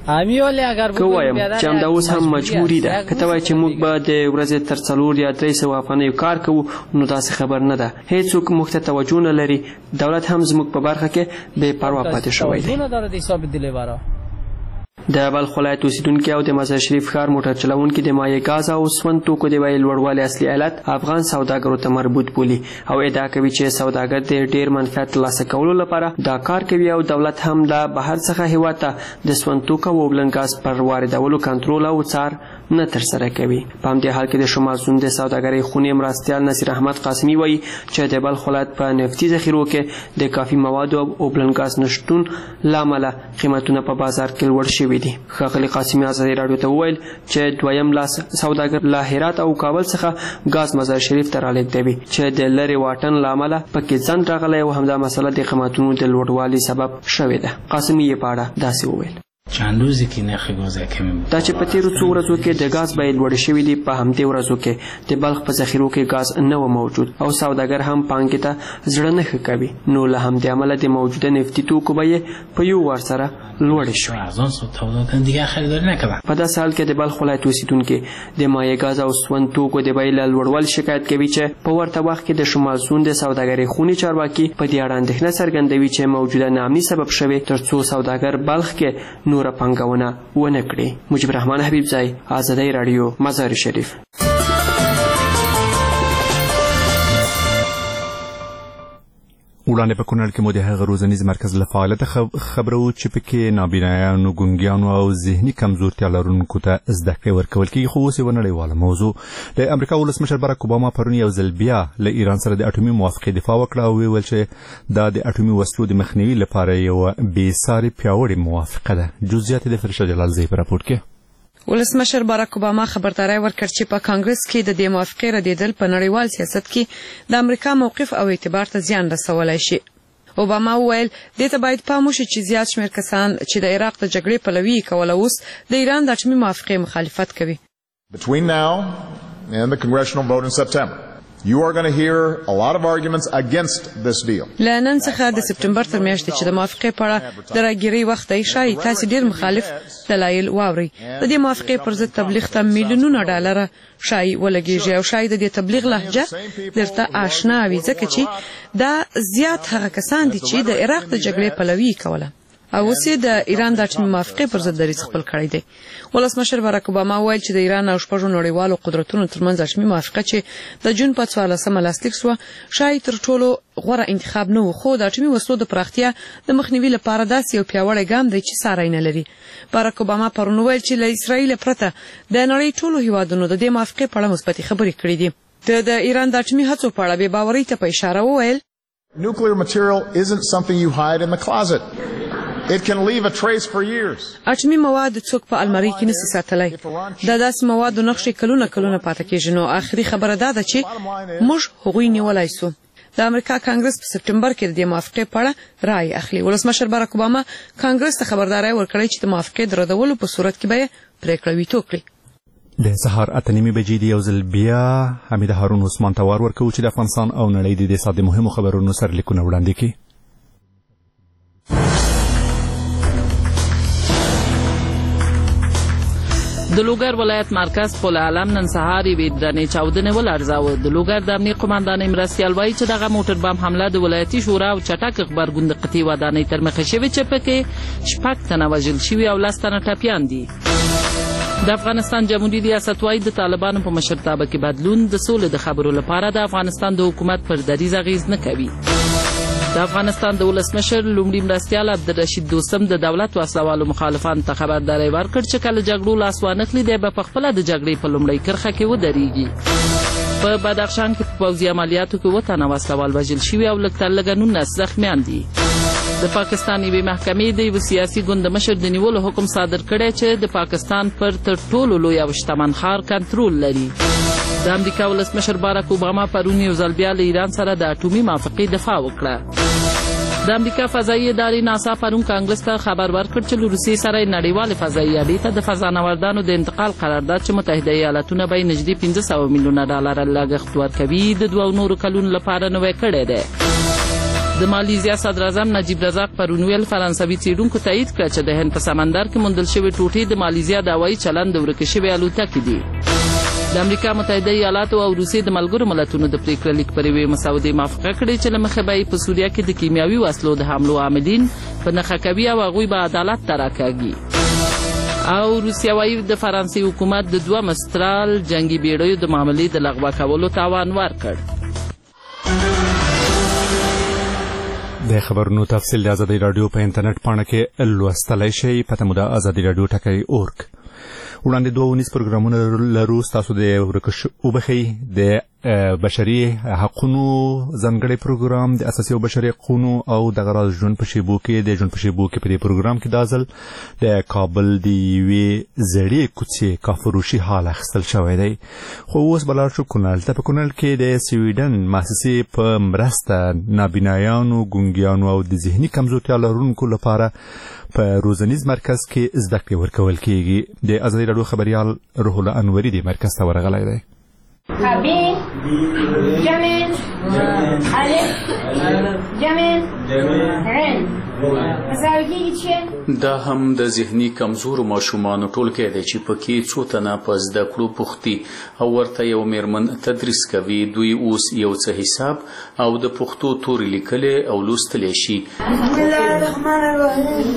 که وایم چې همدا اوس هم مجبوري ده. که ته وایې چې موږ به د ورځې تر څلور یا درې سوه افغانیو کار کوو نو داسې خبر نه ده. هېڅوک موږ ته توجه نه لري. دولت هم زموږ په برخه کې بې پروا پاتې شوی دی. د بلخ ولایت اوسیدونکي او د مزار شریف ښار موټر چلوونکي د مایع ګاز او سون توکو د بیې لوړوالي اصلي علت افغان سوداګرو ته مربوط بولي او ادعا کوي چې سوداګر د ډیر منفعت ترلاسه کولو لپاره دا کار کوي او دولت هم له بهر څخه هیواد ته د سون توکو او اوبلن ګاز پر واردولو کنټرول او څار نه ترسره کوي. په همدې حال کې د شمال سوند د سوداګرۍ خونې مرستیال نصیر احمد قاسمي وایي چې د بلخ ولایت په نفتي ذخیرو کې د کافي موادو او اوبلن ګاز نشتون له امله قیمتونه په بازار کې لوړ شوي دي. ښاغلي قاسمي ازادي راډیو ته وویل چې دویم لاس سوداګر له هرات او کابل څخه ګاز مزار شریف ته رالیږدوي چې د لرې واټن له امله پکې ځنډ راغلی او همدا مسله د قیمتونو د لوړوالي سبب شوې ده. قاسمي یې په اړه داسې وویل: چند روزی که نرخ گاز کمی بود. دا چې په تیرو څو ورځو کې د ګاز بیې لوړې شوې دي، په همدې ورځو کې د بلخ په ذخیرو کې ګاز نه و موجود او سوداګر هم پانګې ته زړه نه ښه کوي. نو له همدې امله د موجوده نفتي توکو بیې په یو وار سره لوړې شوې. ارزان شد، تولیدات دیگه خریداری نکردن. په داسې حال کې د بلخ ولایت اوسیدونکي د مایع ګاز او سون توکو د بیې له لوړوالي شکایت کوي چې په ورته وخت کې د شمال سوند د سوداګرۍ خونې چارواکي په دې اړه اندېښنه څرګندوي چې موجوده ناامني سبب شوی تر څو سوداګر بلخ کې نوره پانګونه ونه کړي. مجيب الرحمن حبیبزی، آزادی رادیو، مزار شریف. وړاندې په کونړ کې مو د هغه روزنیز مرکز له فعالیت خبرو چې پکې نابینایانو، ګونګیانو او ذهني کمزورتیا لرونکو ته زده کړې ورکول کېږي. خو اوس یوه نړیواله موضوع. د امریکا ولسمشر باراک اوباما پرون یو ځل بیا له ایران سره د اټومي موافقې دفاع وکړه او ویل چې دا د اټومي وسلو د مخنیوي لپاره یوه بېساري پیاوړې موافقه ده. جزئیات د فرشته جلالزی په راپور کې. ولسمشر باراک اوباما خبرداری ورکړ چې په کانګرس کې د دې موافقې ردېدل په نړیوال سیاست کې د امریکا موقف او اعتبار ته زیان رسولی شي. اوباما وویل دې ته باید پام وشي چې زیات شمېر کسان چې د عراق د جګړې پلوي کوله اوس د ایران د اټومي موافقې مخالفت کوي. Between now and the congressional vote in September, You are going to hear a lot of arguments against this deal. لنن څخه د سپټمبر تر میاشتې چې د موافقې په اړه د راګیري وخت دی شای تاسو ډیر مخالف دلایل واوري د دې موافقې پر ضد تبلیغ ته میلیونونه ډالر شای ولګیږي او شای د دې تبلیغ لهجه درته آشنا وي ځکه چې دا زیات هغه کسان دي چې د عراق د جګړې پلوي کوله او اوس د ایران د اټومي موافقې پر ضد دریځ خپل کړی دی. ولسمشر باراک اوباما وویل چې د ایران او شپږو نړیوالو قدرتونو ترمنځ اټومي موافقه چې د جون په څوارلسمه لاسلیک شوه شاید تر ټولو غوره انتخاب نه و، خو د اټومي وسلو د پراختیا د مخنیوي لپاره داسې یو پیاوړی ګام دی چې ساری نه لري. باراک اوباما پرون وویل چې له اسرائیل پرته د نړۍ ټولو هیوادونو د دې موافقې په اړه مثبتې خبرې کړې دي. د ایران د اټومي هڅو په اړه بې باورۍ ته په اشاره وویل Nuclear material isn't something you hide in the closet. It can leave a trace for years. اټومي مواد څوک په الماری کې نشي ساتلای. دا داسې مواد نقشې کلونه کلونه پاتې کېږي. نو آخري خبره دا ده چې موږ هغوی نیولای سو. د امریکا کانګرس په سپټمبر کې د موافقې په اړه رائے اخلي. ولسمشر باراک اوباما کانګرس ته خبرداري ورکړې چې د موافقې د ردولو په صورت کې به پریکړه ویټو کړي. د سهار اته نیمې بجې دی یو ځل بیا حمید هارون عثمان ته وار ورکوو چې د افغانستان او نړۍ د دې ساده مهمو خبرونو سرلیکونه وړاندې کړي. د لوګر ولایت مرکز پل علم نن سهار یوې درنې چاودنې ولړزاوه. د لوګر د امنیه قومندانۍ مرستیال وایي چې دغه موټر بم حمله د ولایتي شورا او چټک غبرګون د قطعي ودانۍ تر مخه شوې چې پکې شپږ تنه وژل شوي او لس تنه ټپیان دي. د افغانستان جمهوریت ریاست وایي د طالبانو په مشرتابه کې بدلون د سولې د خبرو لپاره د افغانستان د حکومت پر دریځ اغیز نه کوي. د افغانستان د ولسمشر لومړي مرستیال عبدالرشید دوستم د دولت وسلوالو مخالفانو ته خبرداری ورکړ چې کله جګړو لاس وانخلي دی به پخپله د جګړې په لومړۍ کرښه کې ودرېږي. په بدخشان کې په پوځي عملیاتو کې اووه تنه وسلوال وژل شوي او لږ تر لږه نولس زخمیان دي. د پاکستان یوې محکمې د یوه سیاسي ګوند د مشر د نیولو حکم صادر کړی چې د پاکستان پر تر ټولو لوی او شتمن ښار کنټرول لري. د امریکا ولسمشر باراک اوباما پرون یو ځل بیا له ایران سره د اټومي موافقې دفاع وکړه. د امریکا فضایي ادارې ناسا پرون کانګرس ته خبر ورکړ چې له روسیې سره نړیوالې فضایي اډې ته د فضانوردانو د انتقال قرارداد چې متحده ایالتونه به یې نږدې پنځه سوه میلیونه ډالره لګښت ورکوي د دوو نورو کلونو لپاره نوی کړی دی. د مالیزیا صدراعظم نجیب رزاق پرون ویل فرانسوي څېړونکو تایید کړه چې د هند په سمندر کې موندل شوې ټوټې د مالیزیا د هوایي چلند د ورکې شوې الوتکې دي. د امریکا متحده ایالاتو او روسیې د ملګرو ملتونو د پریکړه لیک پر یوې مسودې موافقه کړې چې له مخې به یې په سوریه کې د کیمیاوي وسلو د حملو عاملین په نښه کوي او هغوی به عدالت ته راکاږي. او روسیه وایي د فرانسې حکومت د دوه مسترال جنګي بیړیو د معاملې د لغوه کولو توان ورکړ. د خبرونو تفصیل د ازادي رادیو په انټرنیټ پاڼه کې لوستلی شئ. پته مو د ازادي رادیو ټکی اورګ. وړاندې دوه ونیز پروګرامونه لرو. ستاسو د ورکش وبخي د بشري حقوقو ځانګړی پروګرام د اساسي او بشري حقوقو او د غراض ژوند په شیبو کې د ژوند په شیبو کې په دې پروګرام کې دازل د کابل د یوې زړې کوڅې کافروشي حال اخیستل شوی دی. خو اوس بلار شو کونړ ته. په کونړ کې د سویډن مؤسسې په مرسته نابینایانو، ګونګیانو او د ذهني کمزورتیا لرونکو لپاره په روزنیز مرکز کې زده کړې ورکول کېږي. د ازادي راډیو خبریال روح الله انوري د مرکز ته ورغلی دی. حبی جمع الف جمع عین دا هم د ذهني کمزورو ماشومانو ټولګی دی چې پکې څو تنه په زده کړو بوختي او ورته یو میرمن تدریس کوي. دوی اوس یو څه حساب او د پښتو توري لیکلی او لوستلی شي. بسم الله الرحمن الرحیم.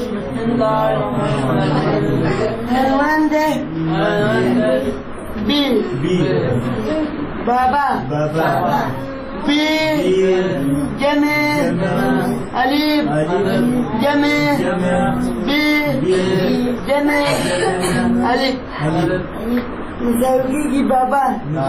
حیوان دی بیل بابا بیل جمع الف جمع بیل جمع الف مزاویږي بابا.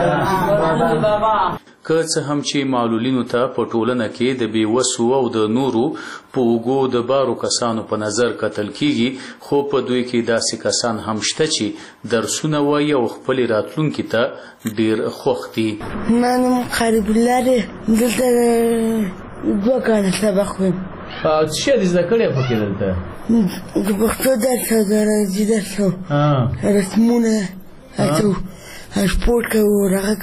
که څه هم چې معلولینو ته په ټولنه کې د بېوسو او د نورو په اوږو د بارو کسانو په نظر کتل کېږي، خو په دوی کې داسې کسان هم شته چې درسونه وایي او خپلې راتلونکي ته ډېر خوښ دي. ما نوم قریب الله دی. دلته دوه کاله سبق وایم. څه شی دې زده کړی پکې دلته؟ د پښتو درس او د ریاضي درس او رسمونه هڅو سپورټ کوو هغه کوو.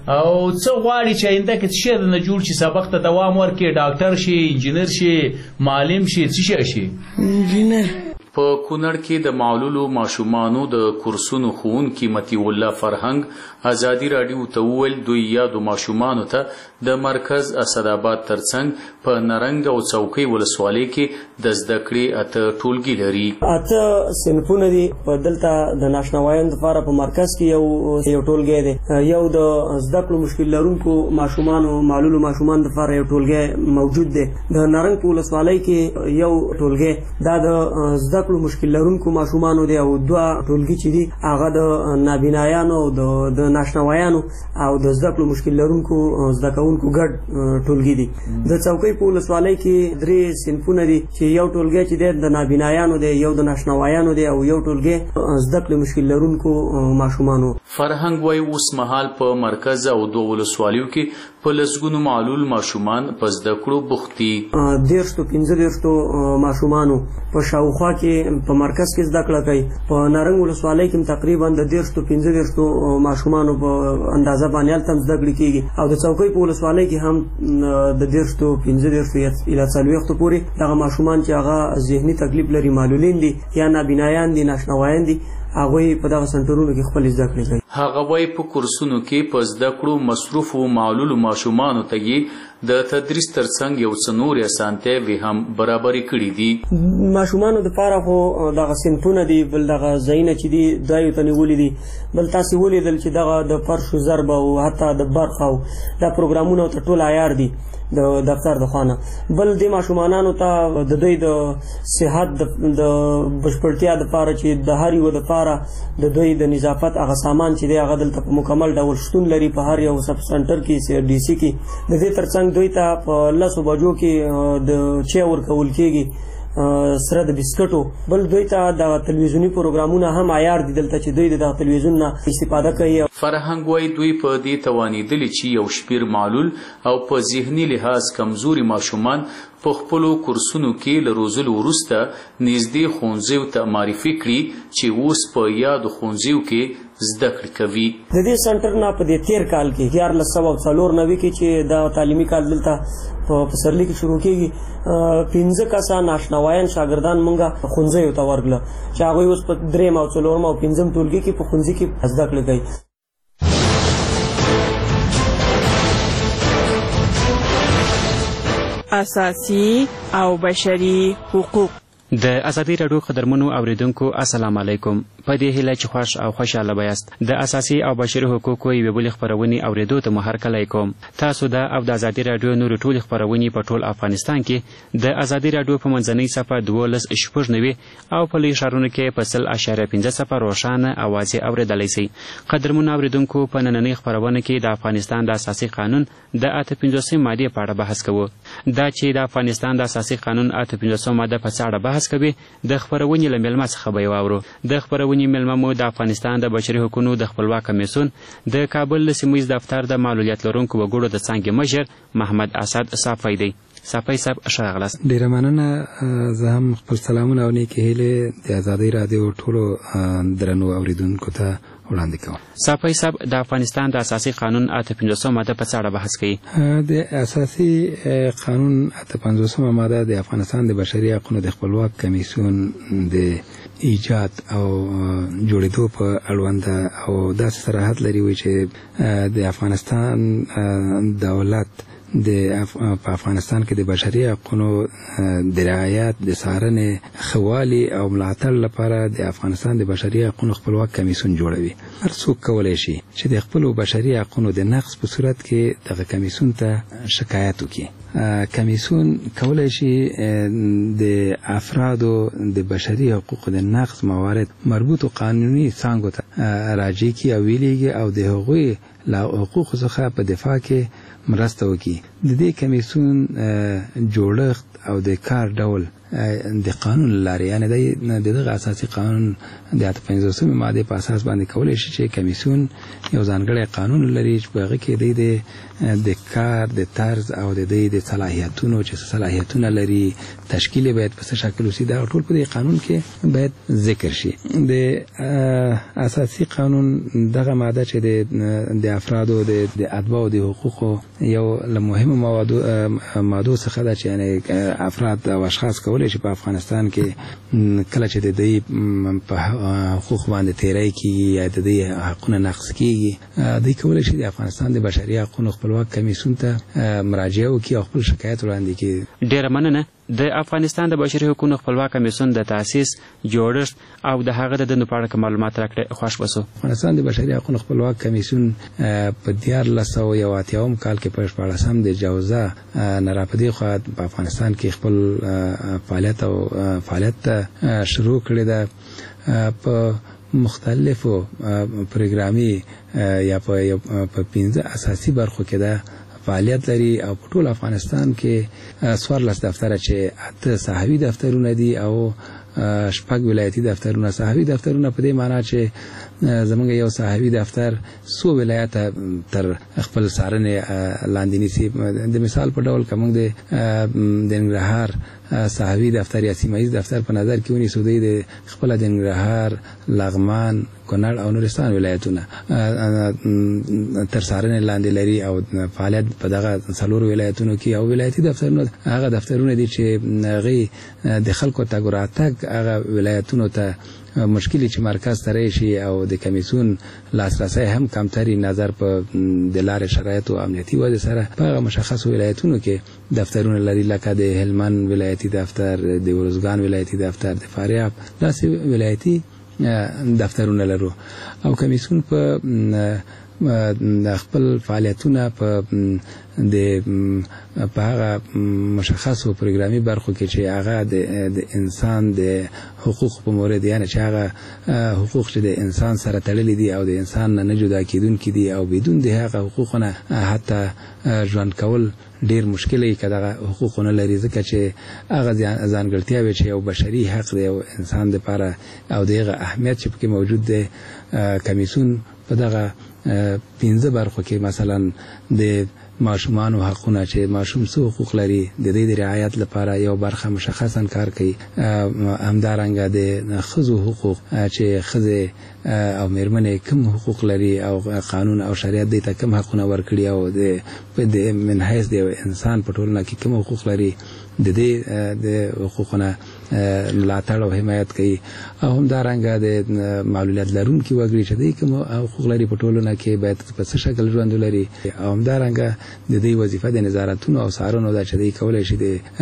او څه غواړي چې آینده کې څه شی نه جوړ شي سبق ته دوام ورکړي ډاکټر شي انجینر شي معلم شي څه شي انجینر په کونړ کې د معلولو ماشومانو د کورسونو ښوونکي مطیع الله فرهنګ ازادي راډیو ته وویل دوی یادو ماشومانو ته د مرکز اسداباد ترڅنګ په نرنګ او څوکۍ ولسوالۍ کې د زده کړې اته ټولګي لري. اته صنفونه دي په دلته د ناشنوایانو لپاره په مرکز کې یو یو ټولګي دی، یو د زده کړو مشکل لرونکو ماشومانو معلولو ماشومانو لپاره یو ټولګي موجود دی. د نرنګ په ولسوالۍ کې یو ټولګي دا د زده کړو مشکل لرونکو ماشومانو دی او دوه ټولګي چې دي هغه د نابینایانو او د ناشنوایانو او د زده کړو مشکل لرونکو زده کوونکو ګډ ټولګي دي. د څوکۍ په ولسوالۍ کې درې صنفونه دي چې یو ټولګي چې دی د نابینایانو دی، یو د ناشنوایانو دی او یو ټولګي زده کړو مشکل لرونکو ماشومانو. فرهنګ وای اوس مهال په مرکز او دوه ولسوالیو کې په لسګونو معلول ماشومان په زده کړو بوخت دي. دیرش تو پنځه دیرش تو ماشومانو په شاوخوا کې په مرکز کې زده کړه کوي. په نارنګ ولسوالۍ کې تقریبا د دیرش تو پنځه دیرش تو ماشومانو په اندازه باندې هلته زده کړې کېږي او د څوکۍ په ولسوالۍ کې هم د دیرش تو پنځه دیرش تو الی څلوېښتو پورې دغه ماشومان چې هغه ذهني تکلیف لري، معلولین دي یا نابینایان دي، ناشنوایان دي، هغوی په دغه سنټرونو کې خپل زده کړې کوي. هغه وایي په کورسونو کې په زده کړو مصروف او معلولو ماشومانو ته یې د تدریس ترڅنګ یو څه نورې اسانتیاوې هم برابرې کړي دي. ماشومانو دپاره خو دغه صنفونه دي، بل دغه ځایونه چې دي دا یو ته نیولي دي، بل تاسې ولیدل چې دغه د فرش و ضرب او حتی د برق او دا پروګرامونه ورته ټول عیار دي د دفتر د خوا نه. بل دې ماشومانانو ته د دوی د صحت د بشپړتیا دپاره چې د هر یو دپاره د دوی د نظافت هغه سامان چې دی هغه دلته په مکمل ډول شتون لري په هر یو سب سنټر کې ډي سي کې. د دې ترڅنګ دوی ته په لسو بجو کې د چای ورکول کېږي سره د بسکټو. بل دوی ته د تلویزیوني پروګرامونه هم عیار دي دلته چې دوی د تلویزیون نه استفاده کوي. فرهنګ وایي دوی په دې توانېدلي چې یو شمېر معلول او په ذهني لحاظ کمزوري ماشومان په خپلو کورسونو کې له روزلو وروسته نږدې ښوونځیو ته معرفي کړي چې اوس په یادو ښوونځیو کې زده کړې کوي. د دې سنټر نه په دې تېر کال کې دیارلس سوه څلور نوي کې چې دا تعلیمي کال دلته په پسرلي کې شروع کېږي پنځه کسه ناشنوایان شاګردان مونږه ښوونځیو ته ورغله چې هغوی اوس په درېیم او څلورم او پنځم ټولګي کې په ښوونځي کې زده کړې کوي. اساسي او بشري حقوق. د ازادي راډیو قدرمنو اوریدونکو السلام علیکم. په دې هیله چې خوښ او خوشاله بایاست. د اساسي او بشري حقوقو یوې بلې خپرونې اوریدو ته مو هرکلی کوم. تاسو د او د ازادي راډیو نورې ټولې خپرونې په ټول افغانستان کې د ازادي راډیو په منځنۍ صفحه دولس شپږ نوي او په لویو ښارونو کې په سل اشاریه پنځه صفحه روښانه اوازې اوریدلی سئ. قدرمنو اوریدونکو په نننۍ خپرونه کې د افغانستان د اساسي قانون د اته پنځوسمې مادې په اړه بحث کوو. دا چې د افغانستان د اساسي قانون اته پنځوسمه ماده په څه اړه بحث کوي د خپرونې له میلمه څخه به یې واورو. د خپرونې میلمه مو د افغانستان د بشري حقوقو د خپلواک کمیسیون د کابل سیمهییز دفتر د معلولیت لرونکو وګړو د څانګې مشر محمد اسد صافی دی. صافی صاحب ښه راغلاست. ډېره مننه. زه هم خپل سلامونه او نیکې هیلې د ازادۍ راډیو ټولو درنو اوریدونکو ته وړاندې کوم. صافی صاحب د افغانستان د اساسي قانون اته پنځوسمه ماده په څه اړه بحث کوي؟ د اساسي قانون اته پنځوسمه ماده د افغانستان د بشري حقوقو د خپلواک کمیسیون د ایجاد او جوړېدو په اړوند او داسې صراحت لري وایي چې د افغانستان دولت د په افغانستان کې د بشري حقوقو د رعایت د څارنې ښه او ملاتړ لپاره د افغانستان د بشري حقوقو خپلواک کمیسیون جوړوي. هر څوک کولی شي چې د خپلو بشري حقوقو د نقض په صورت کې دغه کمیسیون ته شکایت وکړي. کمیسیون کولی شي د افرادو د بشري حقوقو د نقض موارد مربوطو قانوني څانګو ته راجع کړي او ویلېږي او د هغوی له حقوقو څخه په دفاع کې مرسته وکړي. د دې کمیسیون جوړښت او د کار ډول د قانون لارې یعنی د دغه اساسي قانون د اته پنځوسمې ماده په اساس باندې کولای شي چې کمیسیون یو ځانګړی قانون لري چې په هغه کې د د کار د طرز او د د صلاحیتونو چې صلاحیتونه لري تشکیل باید په څه شکل وسی دا ټول په قانون کې باید ذکر شي. د اساسي قانون دغه ماده چې د د افرادو د اتباع او د حقوقو یو له مهمو موادو ماده څخه ده چې یعنی افراد او اشخاص کولای شي په افغانستان کې کله چې د دې په حقوق باندې تیری کیږي یا د دې حقونه نقض کیږي دوی کولای شي د افغانستان د بشري حقوقو خپلواک کمیسیون ته مراجعه وکړي او خپل شکایت وړاندې کړي. ډیره مننه. د افغانستان د بشري حقوقو خپلواک کمیسیون د تاسیس جوړښت او د هغه د دندو په اړه معلومات راکړي خوښ وسو. افغانستان د بشري حقوقو خپلواک کمیسیون په دیارلس سوه یو اتیاوم کال کې په شپاړسم د جوزا نه راپدې خو په افغانستان کې خپل فعالیت او فعالیت شروع کړی ده په مختلفو پروګرامي یا په پنځه اساسي برخو کې ده فعالیت لري او په ټول افغانستان کې څوارلس دفتره چې اته صحوي دفترونه دي او شپږ ولایتي دفترونه. صحوي دفترونه په دې معنی چې زمونږ یو صحوي دفتر څو ولایت تر خپل څارنې لاندې نیسي. د مثال په ډول کوم د د ننګرهار صحوي دفتر یا سیمایي دفتر په نظر کې ونیسو د خپل د ننګرهار، لغمان، کونړ او نورستان ولایتونه تر څارنې لاندې لري او فعالیت په دغه څلور ولایتونو کې او ولایتي دفترونه هغه دفترونه دي چې هغه د خلکو تګ راتګ هغه ولایتونو ته مشکلی چې مرکز ته راشي او د کمیسیون لاسرسي هم کمتري نظر په د لارې شرایط او امنیتي وجه سره په مشخص ولایتونو کې دفترونه لري لکه د هلمند ولایتي دفتر، د ورزګان ولایتي دفتر، د فاریاب داسې ولایتي دفترونه لرو او کمیسیون په خپل فعالیتونه په د په هغه مشخصو پروګرامي برخو کې چې هغه د انسان د حقوق په مورد یعنی چې هغه حقوق چې د انسان سره تړلي دي او د انسان نه جدا کیدونکي دي او بدون د هغه حقوقونه حتی ژوند کول ډیر مشکل دی که دغه حقوقونه لري ځکه چې هغه ځانګړتیاوې چې یو بشري حق دی او انسان لپاره او دغه اهمیت چې پکې موجود دی کمیسیون په دغه پنځه برخو کې مثلا د ماشومانو حقونه چې ماشوم څه حقوق لري د دې د رعایت لپاره یو برخه مشخصا کار کوي. همدارنګه د ښځو حقوق چې ښځې او میرمنې کوم حقوق لري او قانون او شریعت دې ته کوم حقونه ورکړي او د من حیث د انسان په ټولنه کې کوم حقوق لري د دې د حقوقونه ملاتړ او حمایت کوي او همدارنګه د معلولیت لرونکي وګړي چې دوی کوم حقوق لري په ټولنه کې باید په څه شکل ژوند ولري او همدارنګه د دې وظیفه د نظارتونو او څارنو ده چې دوی کولی شي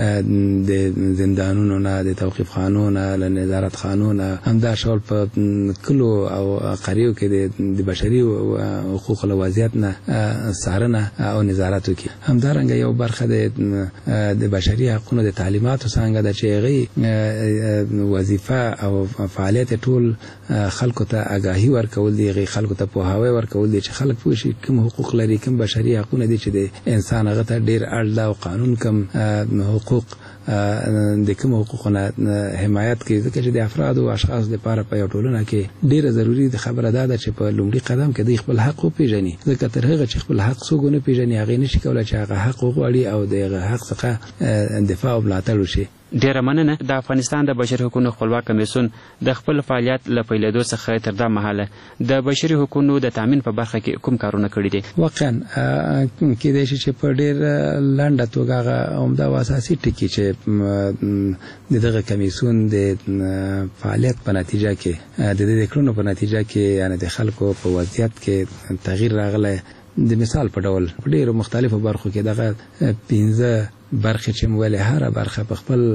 د زندانونو نه د توقیف خانو نه له نظارت خانو نه همدا ډول په کلو او قریو کې د بشري حقوقو له وضعیت نه څارنه او نظارت وکړي. همدارنګه یو برخه د بشري حقوقو د تعلیماتو څنګه ده چې هغې وظیفه او فعالیت ټول خلکو ته آګاهي ورکول دي، هغې خلکو ته پوهاوی ورکول دي چې خلک پوه شي کوم حقوق لري، کوم بشري حقونه دي چې د انسان هغه ته ډېر اړ ده او قانون کوم حقوق د کوم حقوقونه حمایت کوي ځکه چې د افراد او اشخاص لپاره په یو ټولنه کې ډیره ضروری ده خبره ده چې په لومړي قدم کې د خپل حق وپیژني ځکه تر هغه چې خپل حق څوک نه پیژني هغه نشي کولای چې هغه حق وغواړي او د هغه حق څخه دفاع او ملاتړ وشي. ډیره مننه. د افغانستان د بشري حقوقو خپلواک کمیسیون د خپل فعالیت له پیلېدو څخه تر دا مهاله د بشري حقوقو د تامین په برخه کې کوم کارونه کړي دي؟ واقعا کېدای شي چې په ډېر لنډه توګه هغه عمده اساسي ټکي چې دغه کمیسیون د فعالیت په نتیجه کې د دې کړنو په نتیجه کې یعنی د خلکو په وضعیت کې تغییر راغلی. د مثال په ډول په ډېرو مختلفو برخو کې دغه پنځه برخه چې موږ هر برخه په خپل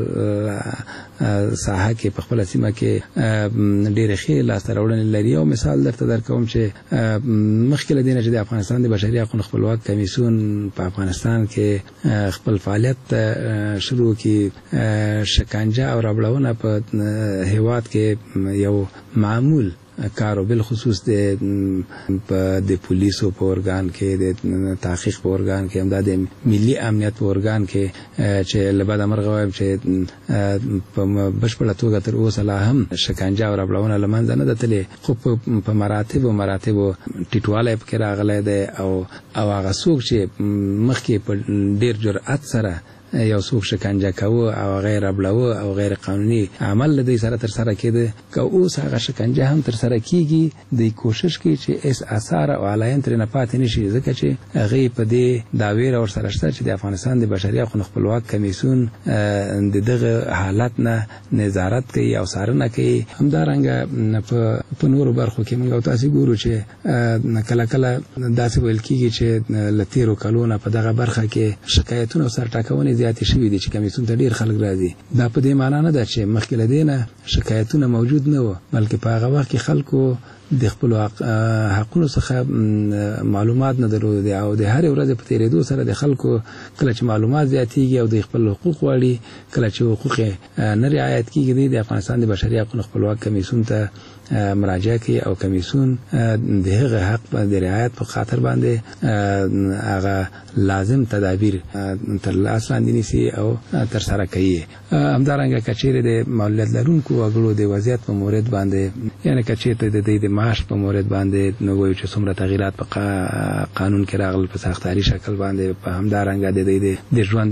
ساحه کې په خپل سیمه کې ډېر ښه لاسته راوړنې لري. او مثال درته درکوم چې مخکې له دې نه چې د افغانستان د بشري حقوقو خپلواک کمیسیون په افغانستان کې خپل فعالیت شروع کړي شکنجه او رابړونه په هیواد کې یو معمول کار او بل خصوص د د پولیسو په ارګان کې د تحقیق په ارګان کې هم د ملي امنیت په ارګان کې چې لبد امر غوایم چې په بشپړه توګه تر اوسه لا هم شکنجه او ربړونه لمنځه نه ده تللې خو په مراتب او مراتب ټیټوالی پکې راغلی دی او او هغه څوک چې مخکې په ډېر جرأت سره یو څوک شکنجه کوه او غیر ابلوه او غیر قانوني عمل له دې سره تر سره کېده که اوس هغه شکنجه هم تر سره کیږي د کوشش کوي چې اس اثار او علاین ترې نه پاتې نشي ځکه چې هغې په دې دعوې ورسره شته چې د افغانستان د بشري حقوقو خپلواک کمیسیون د دغه حالت نه نظارت کوي او څارنه کوي. همدارنګه په نورو برخو کې موږ تاسو ګورو چې کله کله داسې ویل کېږي چې له تېرو کلونو په دغه برخه کې شکایتونه او سرټاکونې زیاتې شوي دي چې کمیسیون ته ډېر خلک راځي. دا په دې معنا نه ده چې مخکې له دې نه شکایتونه موجود نه وو بلکې په هغه وخت کې خلکو د خپل حقونو څخه معلومات نه درلودل او د هر ورځ په تیریدو سره د خلکو کله چې معلومات زیاتېږي او د خپل حقوق غواړي کله چې حقوق نه رعایت کېږي د افغانستان د بشري حقوقو خپلواک کمیسیون ته مراجعه کوي او کمیسیون د هغه حق د رعایت په خاطر باندې هغه لازم تدابیر تر لاس لاندې نیسي او تر سره کوي. همدارنګه کچېرې د معلولیت لرونکو وګړو د وضعیت په مورد باندې یعنی کچېرې د دې د معاش په مورد باندې نو وایو چې څومره تغیرات په قانون کې راغلل په ساختاري شکل باندې په همدارنګه د دې د ژوند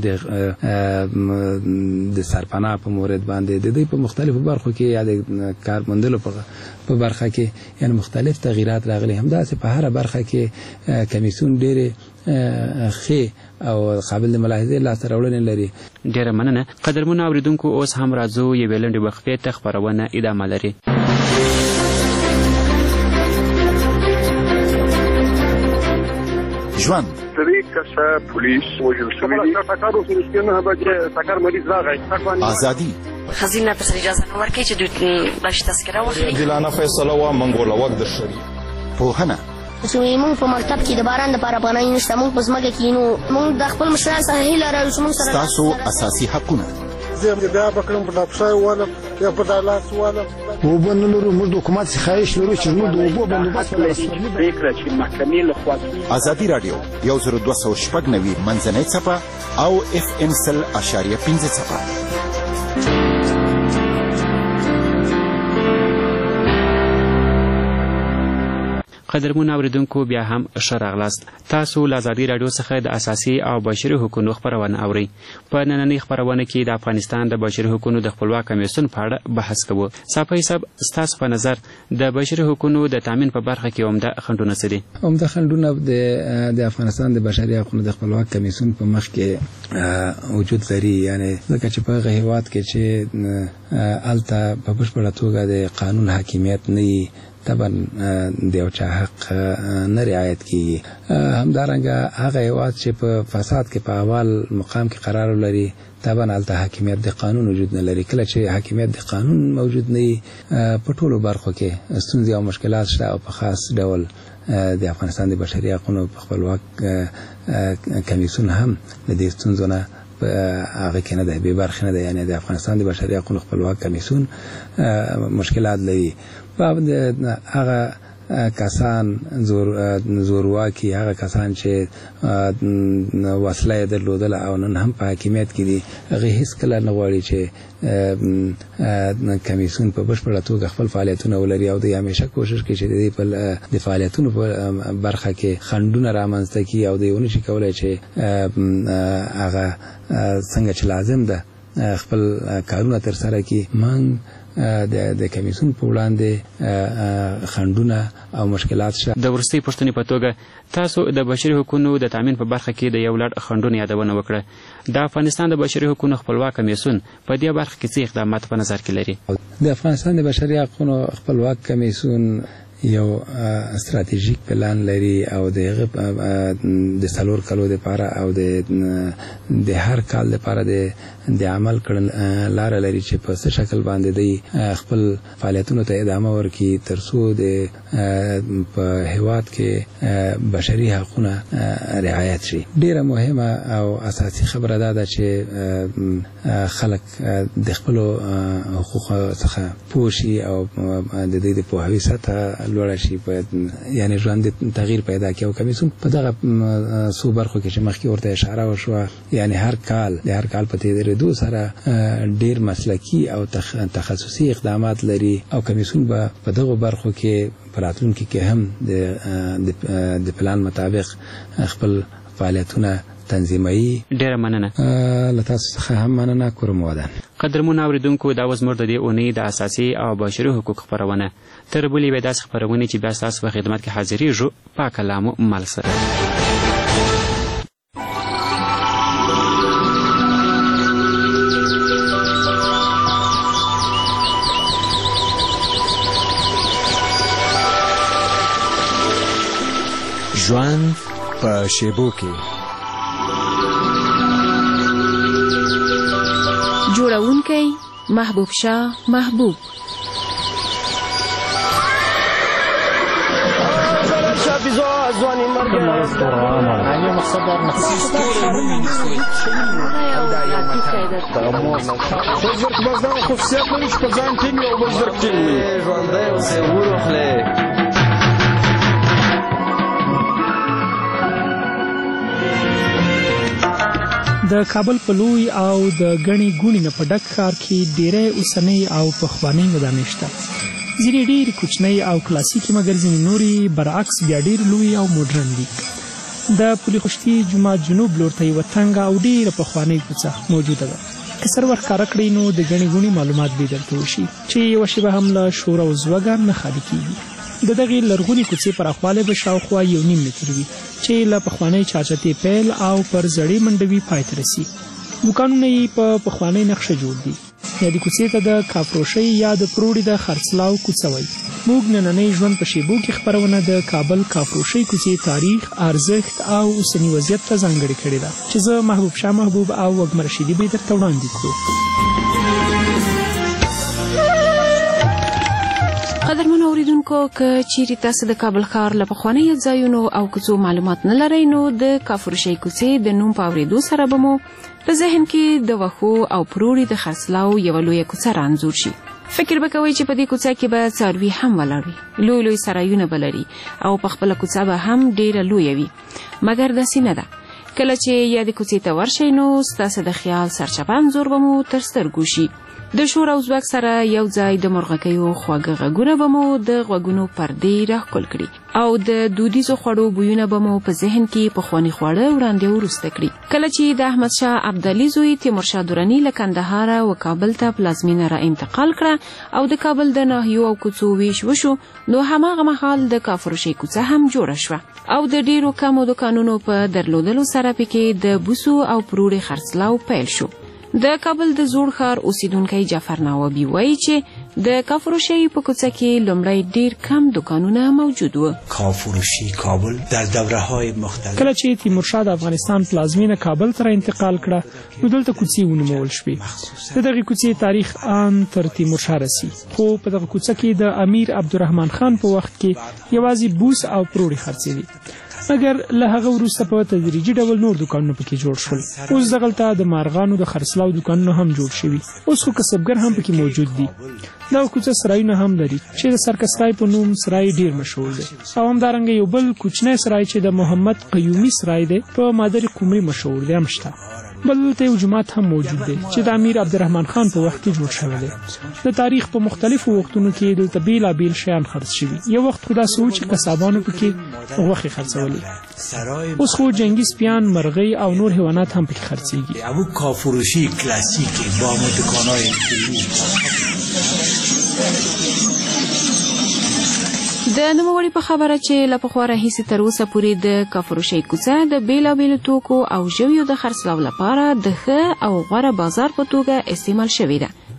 د سرپناه په مورد باندې د دې په مختلفو برخو کې یا د کار موندلو په په برخه کې یعنی مختلف تغیرات راغلي. همداسې په هر برخه کې کمیسیون ډېرې ښې او قابل د ملاحظې لاسته راوړنې لري. ډېره مننه قدرمنو اورېدونکو. اوس هم راځو یوې لنډې وقفې ته خپرونه ادامه لري. ژوند درې کسه پولیس وژل شوي دي. ټکر وشو چې نه به چې ټکر مریض راغی. ازادي خزینه ته اجازه نه ورکړي چې دوی بش تذکره واخلي. عادلانه فیصله و منګوله وخت درشري. پوهنه چې موږ په مکتب کې د باران لپاره پناه نشته موږ په ځمکه کې نو موږ د خپل مشران سره هیله لرو چې موږ سره تاسو اساسي حقونه زه بیا بکرم په لپسای واله یا په دالاس واله او بنه لرو موږ د حکومت څخه خواهش لرو چې موږ د اوبو بندوبست پریکړه چې محکمې لخوا ازادي رادیو یو زر دوه سوه شپږ نوي منځنۍ څپه او اف ام سل اشاریه پنځه څپه. قدرمنو اوریدونکو بیا هم ښه راغلاست. تاسو له ازادي راډیو څخه د اساسي او بشري حقوقو خپرونه اورئ. په نننۍ خپرونه کې د افغانستان د بشري حقوقو د خپلواک کمیسیون په اړه بحث کوو. صافی صاحب ستاسو په نظر د بشري حقوقو د تامین په برخه کې عمده خنډونه څه دي؟ عمده خنډونه د افغانستان د بشري حقوقو د خپلواک کمیسیون په مخ کې وجود لري. یعنی ځکه چې په هغه هېواد کې چې هلته په بشپړه توګه د قانون حاکمیت نه وي طبعا د یو چا حق نه رعایت کیږي. همدارنګه هغه هېواد چې په فساد کې په اول مقام کې قرار لري طبعا هلته حاکمیت د قانون وجود نه لري. کله چې حاکمیت د قانون موجود نه وي په ټولو برخو کې ستونزې او مشکلات شته او په خاص ډول د افغانستان د بشري حقوقو په خپلواک کمیسیون هم د دې ستونزو نه هغه کې نه ده بې برخې نه ده. یعنی د افغانستان د بشري حقوقو خپلواک کمیسیون مشکلات لري. هغه کسان زور زورواکي هغه کسان چې وسله درلودله او نن هم په حاکمیت کې دي هغه هیڅ کله نه غواړي چې کمیسیون په بشپړه توګه خپل فعالیتونه ولري او دوی همیشه کوشش کوي چې د فعالیتونو په برخه کې خنډونه رامنځته کړي او دوی ونه شي کولی چې هغه څنګه چې لازم ده خپل کارونه ترسره کړي. موږ د د کمیسیون په وړاندې خنډونه او مشکلات شته. د وروستۍ پوښتنې په توګه تاسو د بشري حقوقو د تامین په برخه کې د یو لړ خنډونو یادونه وکړه. د افغانستان د بشري حقوقو خپلواک کمیسیون په دې برخه کې څه اقدامات په نظر کې لري؟ د افغانستان د بشري حقوقو خپلواک کمیسیون یو استراتیژیک پلان لري او د د څلور کلو لپاره او د د هر کال لپاره د د عمل کړل لار لري چې په څه شکل باندې دی خپل فعالیتونو ته ادامه ورکړي ترڅو د په هیواد کې بشري حقوقونه رعایت شي. ډیره مهمه او اساسي خبره ده چې خلک د خپل حقوق څخه پوه شي او د دې د پوهاوي سطح لوړه شي، یعنی ژوند تغییر پیدا کوي. او کمیسیون په دغه څو برخو کې چې مخکې ورته اشاره وشوه، یعنی هر کال د هر کال په تیریدو سره ډیر مسلکی او تخصصي اقدامات لري او کمیسیون به په دغه برخو کې په راتلونکي کې هم د پلان مطابق خپل فعالیتونه تنظیموي. ډیره مننه. له تاسو څخه هم مننه کوم ودان. قدرمن اوریدونکو، دا وز مرده دی اونۍ د اساسي او بشري حقوق خبرونه. تر بلې به داسې خبرونه چې بیا ستاسو په خدمت کې حاضرېږو په کلامو مل سره. ژوند په شیبو کې جوړونکی محبوب شاه محبوب. د کابل په لوی او د غني ګونی نه په ډک ښار کې ډیره اوسنۍ او پخوانۍ ودانۍ شته. ځینې ډېر کوچنۍ او کلاسیکي مګر ځینې نورې برعکس بیا ډېر لوی او موډرن دي. د پولي خشتي جومات جنوب لور ته یوه تنګه او ډېره پخوانۍ کوڅه موجوده ده. که سر ور ښکاره کړئ نو د ګڼې ګوڼې معلومات به درته وشي چې یوه شیبه هم له شور او زوږه نه خالي کېږي. د دغې لرغونې کوڅې پراخوالی به شاوخوا یو نیم متر وي چې له پخوانۍ چارچتې پیل او پر زړې منډوي پای ته رسي. دوکانونه یې په پخوانۍ نقشه جوړ دي. یا د کوڅې ته د کافروشۍ یا د پروړې د خرڅلاو کوڅه وایي. موږ نننۍ ژوند په شیبو کې خپرونه د کابل کافروشۍ کوڅې تاریخ، ارزښت او اوسني وضعیت ته ځانګړې کړې ده چې زه محبوب شاه محبوب او وږمه رشیدي به یې درته وړاندې کړو. قدرمنو اوریدونکو، که چیرې تاسو د کابل ښار له پخوانیو ځایونو او کوڅو معلومات نه لرئ نو د کافروشۍ کوڅې د نوم په اورېدو سره به مو په ذهن کې د وښو او پروړې د خرڅلاو یوه لویه کوڅه رانځور شي. فکر به کوئ چې په دې کوڅه کې به څاروي هم ولاړ وي، لوی لوی سرایونه به لري او په خپله کوڅه به هم ډېره لویه وي. مګر داسې نه ده. کله چې یادې کوڅې ته ورشئ نو ستاسو د خیال سرچپه انځور به مو تر سترګو شي. د شور او ځواک سره یو ځای د مرغکیو خواږه غږونه به مو د غوږونو پردې راښکل کړي او د دودیزو خوړو بویونه به مو په ذهن کې پخواني خواړه وړاندې وروسته کړي. کله چې د احمدشاه ابدالي زوی تیمورشاه دراني له کندهاره و کابل ته پلازمینه را انتقال کړه او د کابل د ناحیو او کوڅو ویش وشو، نو هماغه مهال د کافروشۍ کوڅه هم جوړه شوه او د ډیرو کمو دوکانونو په درلودلو سره پکې د بوسو او پروړې خرڅلاو پیل شو. د کابل د زوړ ښار اوسیدونکی جعفر نوابي وایي چې د کافروشۍ په کوڅه کې لومړی ډیر کم دوکانونه موجود وو. کافروشی کابل در دوره‌های مختلف کله چې تیمورشاه د افغانستان پلازمینه کابل ته انتقال کړه نو دلته کوڅې ونومول شوې. د دغې کوڅې تاریخ ان تر تیمورشاه رسي، خو په دغه کوڅه کې د امیر عبدالرحمن خان په وخت کې یوازې بوس او پروړې خرڅېدې. مګر له هغه وروسته په تدریجي ډول نور دوکانونه پکې جوړ شول. اوس دغلته د مارغانو د خرڅلاو دوکانونه هم جوړ شوي. اوس خو کسبګر هم پکې موجود دي. دا کوڅه سرایونه هم لري چې د سرکس سرای په نوم سرای ډیر مشهور دی او همدارنګه یو بل کوچنی سرای چې د محمد قیومي سرای دی په مادر قمري مشهور دی هم شته. بل دلته یو جومات هم موجود دی چې د امیر عبدالرحمن خان په وخت کې جوړ شوی دی. د تاریخ په مختلفو وختونو کې دلته بیلابیل شیان خرڅ شوي. یو وخت خو داسې و چې قصابانو پکې غوښې خرڅولې. اوس خو جنګي سپیان، مرغۍ او نور حیوانات هم پکې خرڅېږي. ابو کافروشی کلاسیک با دکان‌های د نوموړي په خبره چې له پخوا راهیسې تر اوسه پورې د کافروشۍ کوڅه د بیلابیلو توکو او ژویو د خرڅلاو لپاره د ښه او غوره بازار په توګه استعمال شوې ده.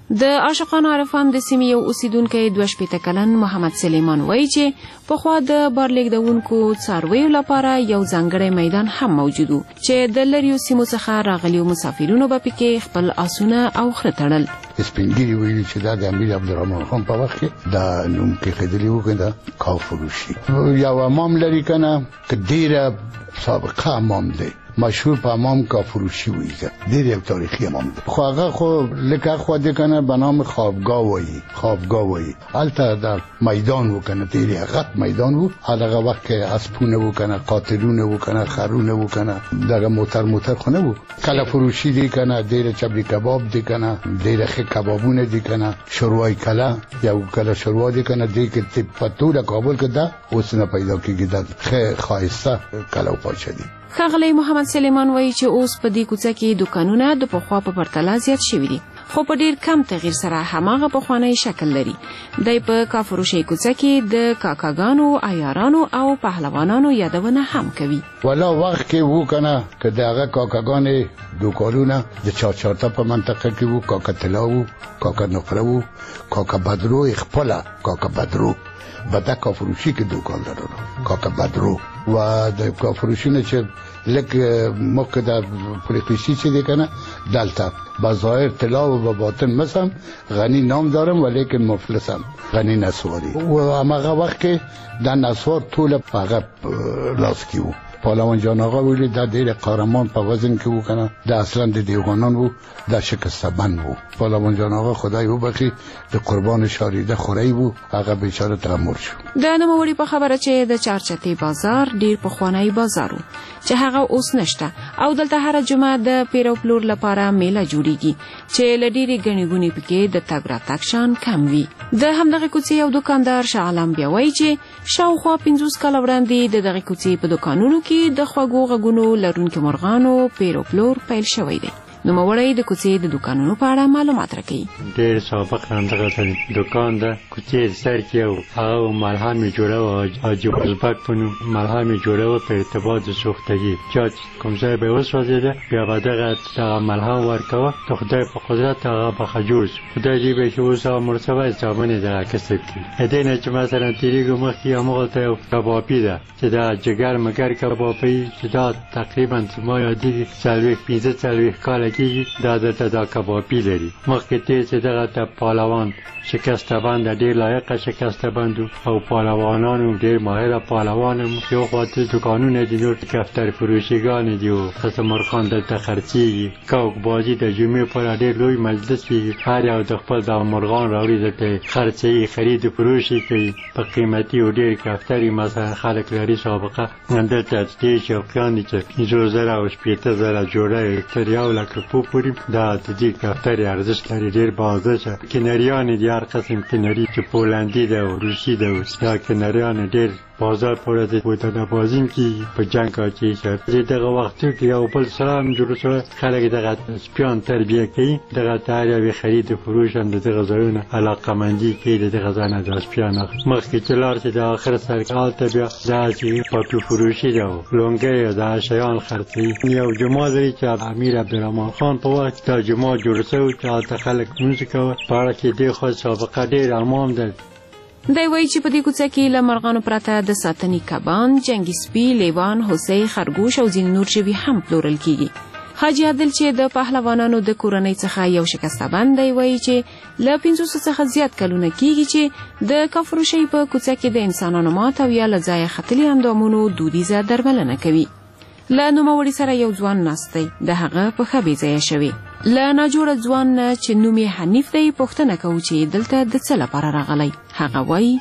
د عاشقانو عرفان د سیمې یو اوسیدونکی دوه شپېته کلن محمد سلیمان وایي چې پخوا د بار لیږدونکو څارویو لپاره یو ځانګړی میدان هم موجود و چې د لرېیو سیمو څخه راغلیو مسافرینو به پکې خپل آسونه او خره تړل. سپینګیري ویلي چې دا د امیر عبدالرحمن خان په وخت کې دا نوم کېښودلي وو که دا کافروشي یو امام لري که نه که ډېره سابقه امام دی مشهور په امام کافروشی وایي ډېر یو تاریخي امام دی خو هغه خو لکه خو د کنه به نام خوابگاه وایي خوابگاه وایي هلته د میدان و کنه ډېر غټ میدان و هغه وخت کې اسپونه و کنه قاطرونه و کنه خرونه و کنه دغه موتر موتر خو نه و کله فروشی دی کنه ډېر چبلی کباب دی کنه ډېر ښه کبابونه دی کنه شوروای کله یو کله شوروا دی کنه دی کې په ټول کابل کې دا اوس نه پیدا کېږي دا ښه ښایسته کله پاچا دی. ښاغلی محمد سلیمان وایي چې اوس په دې کوڅه کې دوکانونه د پخوا په پرتله زیات شوي دي خو په ډېر کم تغییر سره هماغه پخوانی شکل لري. دی په کافروشۍ کوڅه کې د کاکاګانو عیارانو او پهلوانانو یادونه هم کوي. والا وخت کې وو کنه که د هغه کاکاګانې دوکانونه د چارچارته په منطقه کې وو کاکا طلا وو کاکا نقره وو کاکا بدرو خپله کاکا بدرو به د کافروشي کې دوکان لرلو کاکا بدرو و د کافروشي نه چې لک موقع در پریقیسی چی دی کنه دلتا بظاهر طلا و باطن مسم غنی نام دارم ولیکن مفلسم غنی نسواری و اماغه وقت که در نسوار طول فقط لاس کیو پالوان جان آقا ویلی در دیر قهرمان په وزن کې وو کنه د اصلا د دیوانان وو د شکسته بند وو پالوان جان آقا خدای وبخي د قربان شاریده خوري وو هغه بیچاره ترمر شو. د نوموړي په خبره چې د چارچتي بازار ډیر پخوانی بازار وو چې هغه اوس نشته او دلته هر جمعه د پیرو پلور لپاره میله جوړیږي چې لډيري غنیګونی پکې د تګ راتګ شان کم وي. د همدغه کوڅې یو دکاندار شاه عالم بیا وایي چې شاوخوا پنځوس کاله وړاندې د دغه کوڅې په دکانونو کې د خوږو غږونو لرونکو مرغانو پیرو پلور پیل شوی دی. نوموړی د کوڅې د دکانونو په اړه معلومات راکوي. ډېر سابق همدغه دکان ده کوڅې سر کې او هغه ملهم یې جوړوه او جبرزبک په نوم ملهم یې جوړوه په ارتباط د سوختګي چې کوم ځای به وسوځېده بیا به دغه دغه ملهم ورکوه د خدای په قدرت هغه به ښه جوړ شو. خدای دې به چې اوس هغه مړ شوی زامن یې دغه کسب کړي. د دې نه چې مثلا تېرېږو مخکې همغلته یو کبابي ده چې دا جګر مګر کبابي چې دا تقریبا ما یادېږي څلوېښت پنځه څلوېښت کاله دا دلته دا کبابي لري. مخکې تېر چې دغه ته پهلوان شکسته بند ډېر لایقه شکسته بند او پهلوانانو ډېر ماهره پهلوان هم یو خواته دوکانونه دي نور کفتر فروشیګانې دي او قسم مرغان دلته خرڅېږي کوک بازي د جمعې پر ډېر لوی مجلس کېږي هر یو د خپل د مرغان راوړي دلته خرڅوي خرید فروشي کوي په قیمتي او ډېر کفترې مثلا خلک لري سابقه دلته ډېر شوقیان دي چې پنځوس زره او شپېته زره جوړه تر یو لک په پورې دا د دې کفترې ارزښت لري ډېر بازه کنریانې دي هر قسم کنري چې پولندي ده او روسي ده دا کنریان ډېر بازار پورې د بوتانه بازیم کې په جنگ کې چې دغه وختو کې یو بل سلام جوړ شو خلک دغه سپیان تربیه کوي دغه تاریخي خرید فروش هم دغه ځایونه علاقمندي کې دغه ځانه د سپیان مخکې چې لار چې د اخر سرکال ته بیا داسې پټو فروشي ده لونګي د شیان خرڅي یو جمعه لري چې امیر عبدالرحمن خان په وخت دا جمعه جوړ شو چې هلته خلک لمونځ کوه په اړه کې دې خو سابقه ډېر امام ده. دی وایي چې په دې کوڅه کې له مرغانو پرته د ساتنې کبان جنګي سپي لیوان هوسۍ خرګوش او ځینې نور ژوي هم پلورل کیږي. حاجي عادل چې د پهلوانانو د کورنۍ څخه یو شکسته بند دی وایي چې له پنځوسو څخه زیات کلونه کیږي چې د کافروشۍ په کوڅه کې د انسانانو مات او یا له ځایه ختلي اندامونو دودیزه درملنه کوي. له نوموړي سره یو ځوان ناست دی د هغه په ښه بې ځایه شوې. له ناجوړه ځوان نه چې نوم یې حنیف دی پوښتنه کوو چې دلته د څه لپاره راغلی. هغه وایي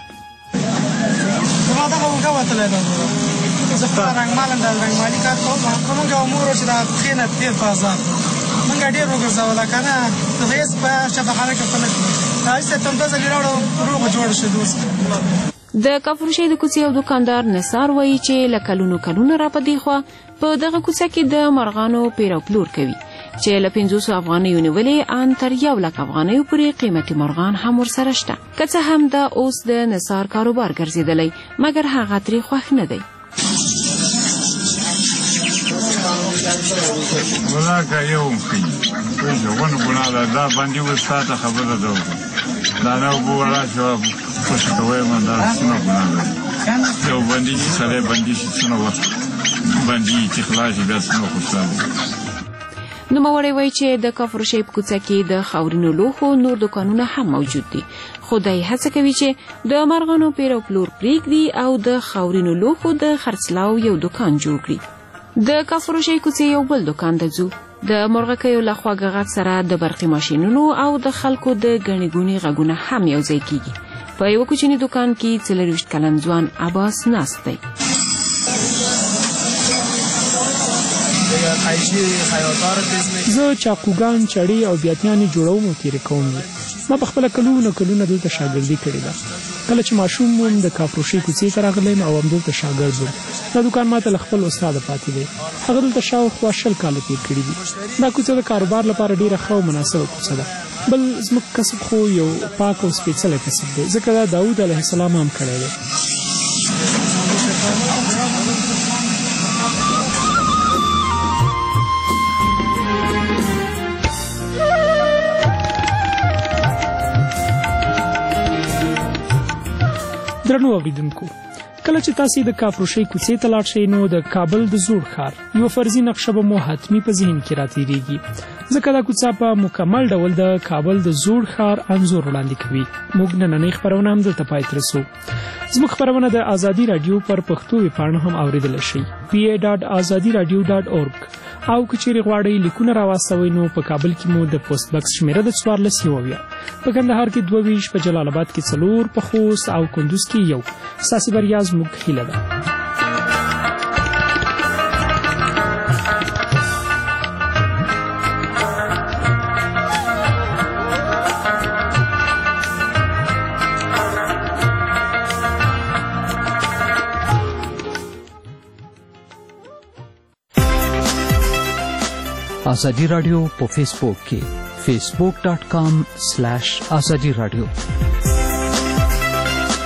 زما دغه اوږه وتلی ده زه په رنګمالم د رنګمالي کار کوم موږ او مور چې د پښې نه تېر بازار موږ ډېر وګرځوله که نه د هېڅ په شبخانه کې په نه کړو هسې ته دوه ځلې راوړو روغه جوړه شو اوس. د کافروشۍ د کوڅې یو دکاندار نثار وایي چې له کلونو کلونه را په دې خوا په دغه کوڅه کې د مرغانو پیرو پلور کوي چې له پنځوسو افغانیو نیولې ان تر یو لک افغانیو پورې قیمتي مرغان هم ورسره شته. که څه هم دا اوس د نثار کاروبار ګرځېدلی مګر هغه ترې خوښ نه دی. ولاکه یو ونه ګناه ده دا باندې اوس تا ته خبره ده دا نه اوبه وراشوه خوشي کوی من دا څونه ګناه ده یو بندي چې سړی بندي شي څونه وخت بندي چې خلاص شي بیا څونه خوشحاله نوموړی وایي چې د کافروشۍ په کوڅه کې د خاورینو لوښو نور دوکانونه هم موجود دي، خو دی هڅه کوي چې د مرغانو پیر او پلور پرېږدي او د خاورینو لوښو د خرڅلاو یو دوکان جوړ کړي. د کافروشۍ کوڅې یو بل دوکان ته ځو. د مرغکیو له خوا غږ سره د برقي ماشینونو او د خلکو د ګڼې ګوڼې غږونه هم یو ځای کیږي. په یو کوچني دوکان کې څلرویشت کلن ځوان عباس ناست دی. زه چاقوګان، چړې او بیاتیانې جوړوم او تیرې کوم. ما په خپله کلونه کلونه دلته شاګردي کړې ده. کله چې ماشوم وم د کافروشۍ کوڅې ته راغلم او همدلته شاګرد وم. دا دوکان ماته له خپل استاده پاتې دی. هغه دلته شاوخوا شل کاله تېر کړي دي. دا کوڅه د کاروبار لپاره ډېره ښه او مناسبه کوڅه ده. بل زموږ کسب خو یو پاک او سپېڅلی کسب دی، ځکه دا داود علیه السلام هم کړی دی. درنو اوریدونکو، کله چې تاسو د کافروشۍ کوڅې ته لاړ شئ نو د کابل د زوړ ښار یو فرضي نقشه به مو حتمي په ذهن کې راتېرېږي، ځکه دا کوڅه په مکمل ډول د کابل د زوړ ښار انځور وړاندې کوي. موږ نننۍ خپرونه هم دلته پای ته رسوو. زموږ خپرونه د ازادي راډیو پر پښتو ویبپاڼه هم اوریدلی شئ، پی ای ډاټ ازادي راډیو ډاټ اورګ. او که چیرې غواړئ لیکونه راواستوئ نو په کابل کې مو د پوسټ بکس شمیره د څوارلس یو اویا، په کندهار کې دوه ویشت، په جلال آباد کې څلور، په خوست او کندوز کې یو. ستاسې بریا زموږ هیله ده. آزادی رادیو په فیسبوک کې facebook.com slash azadi radio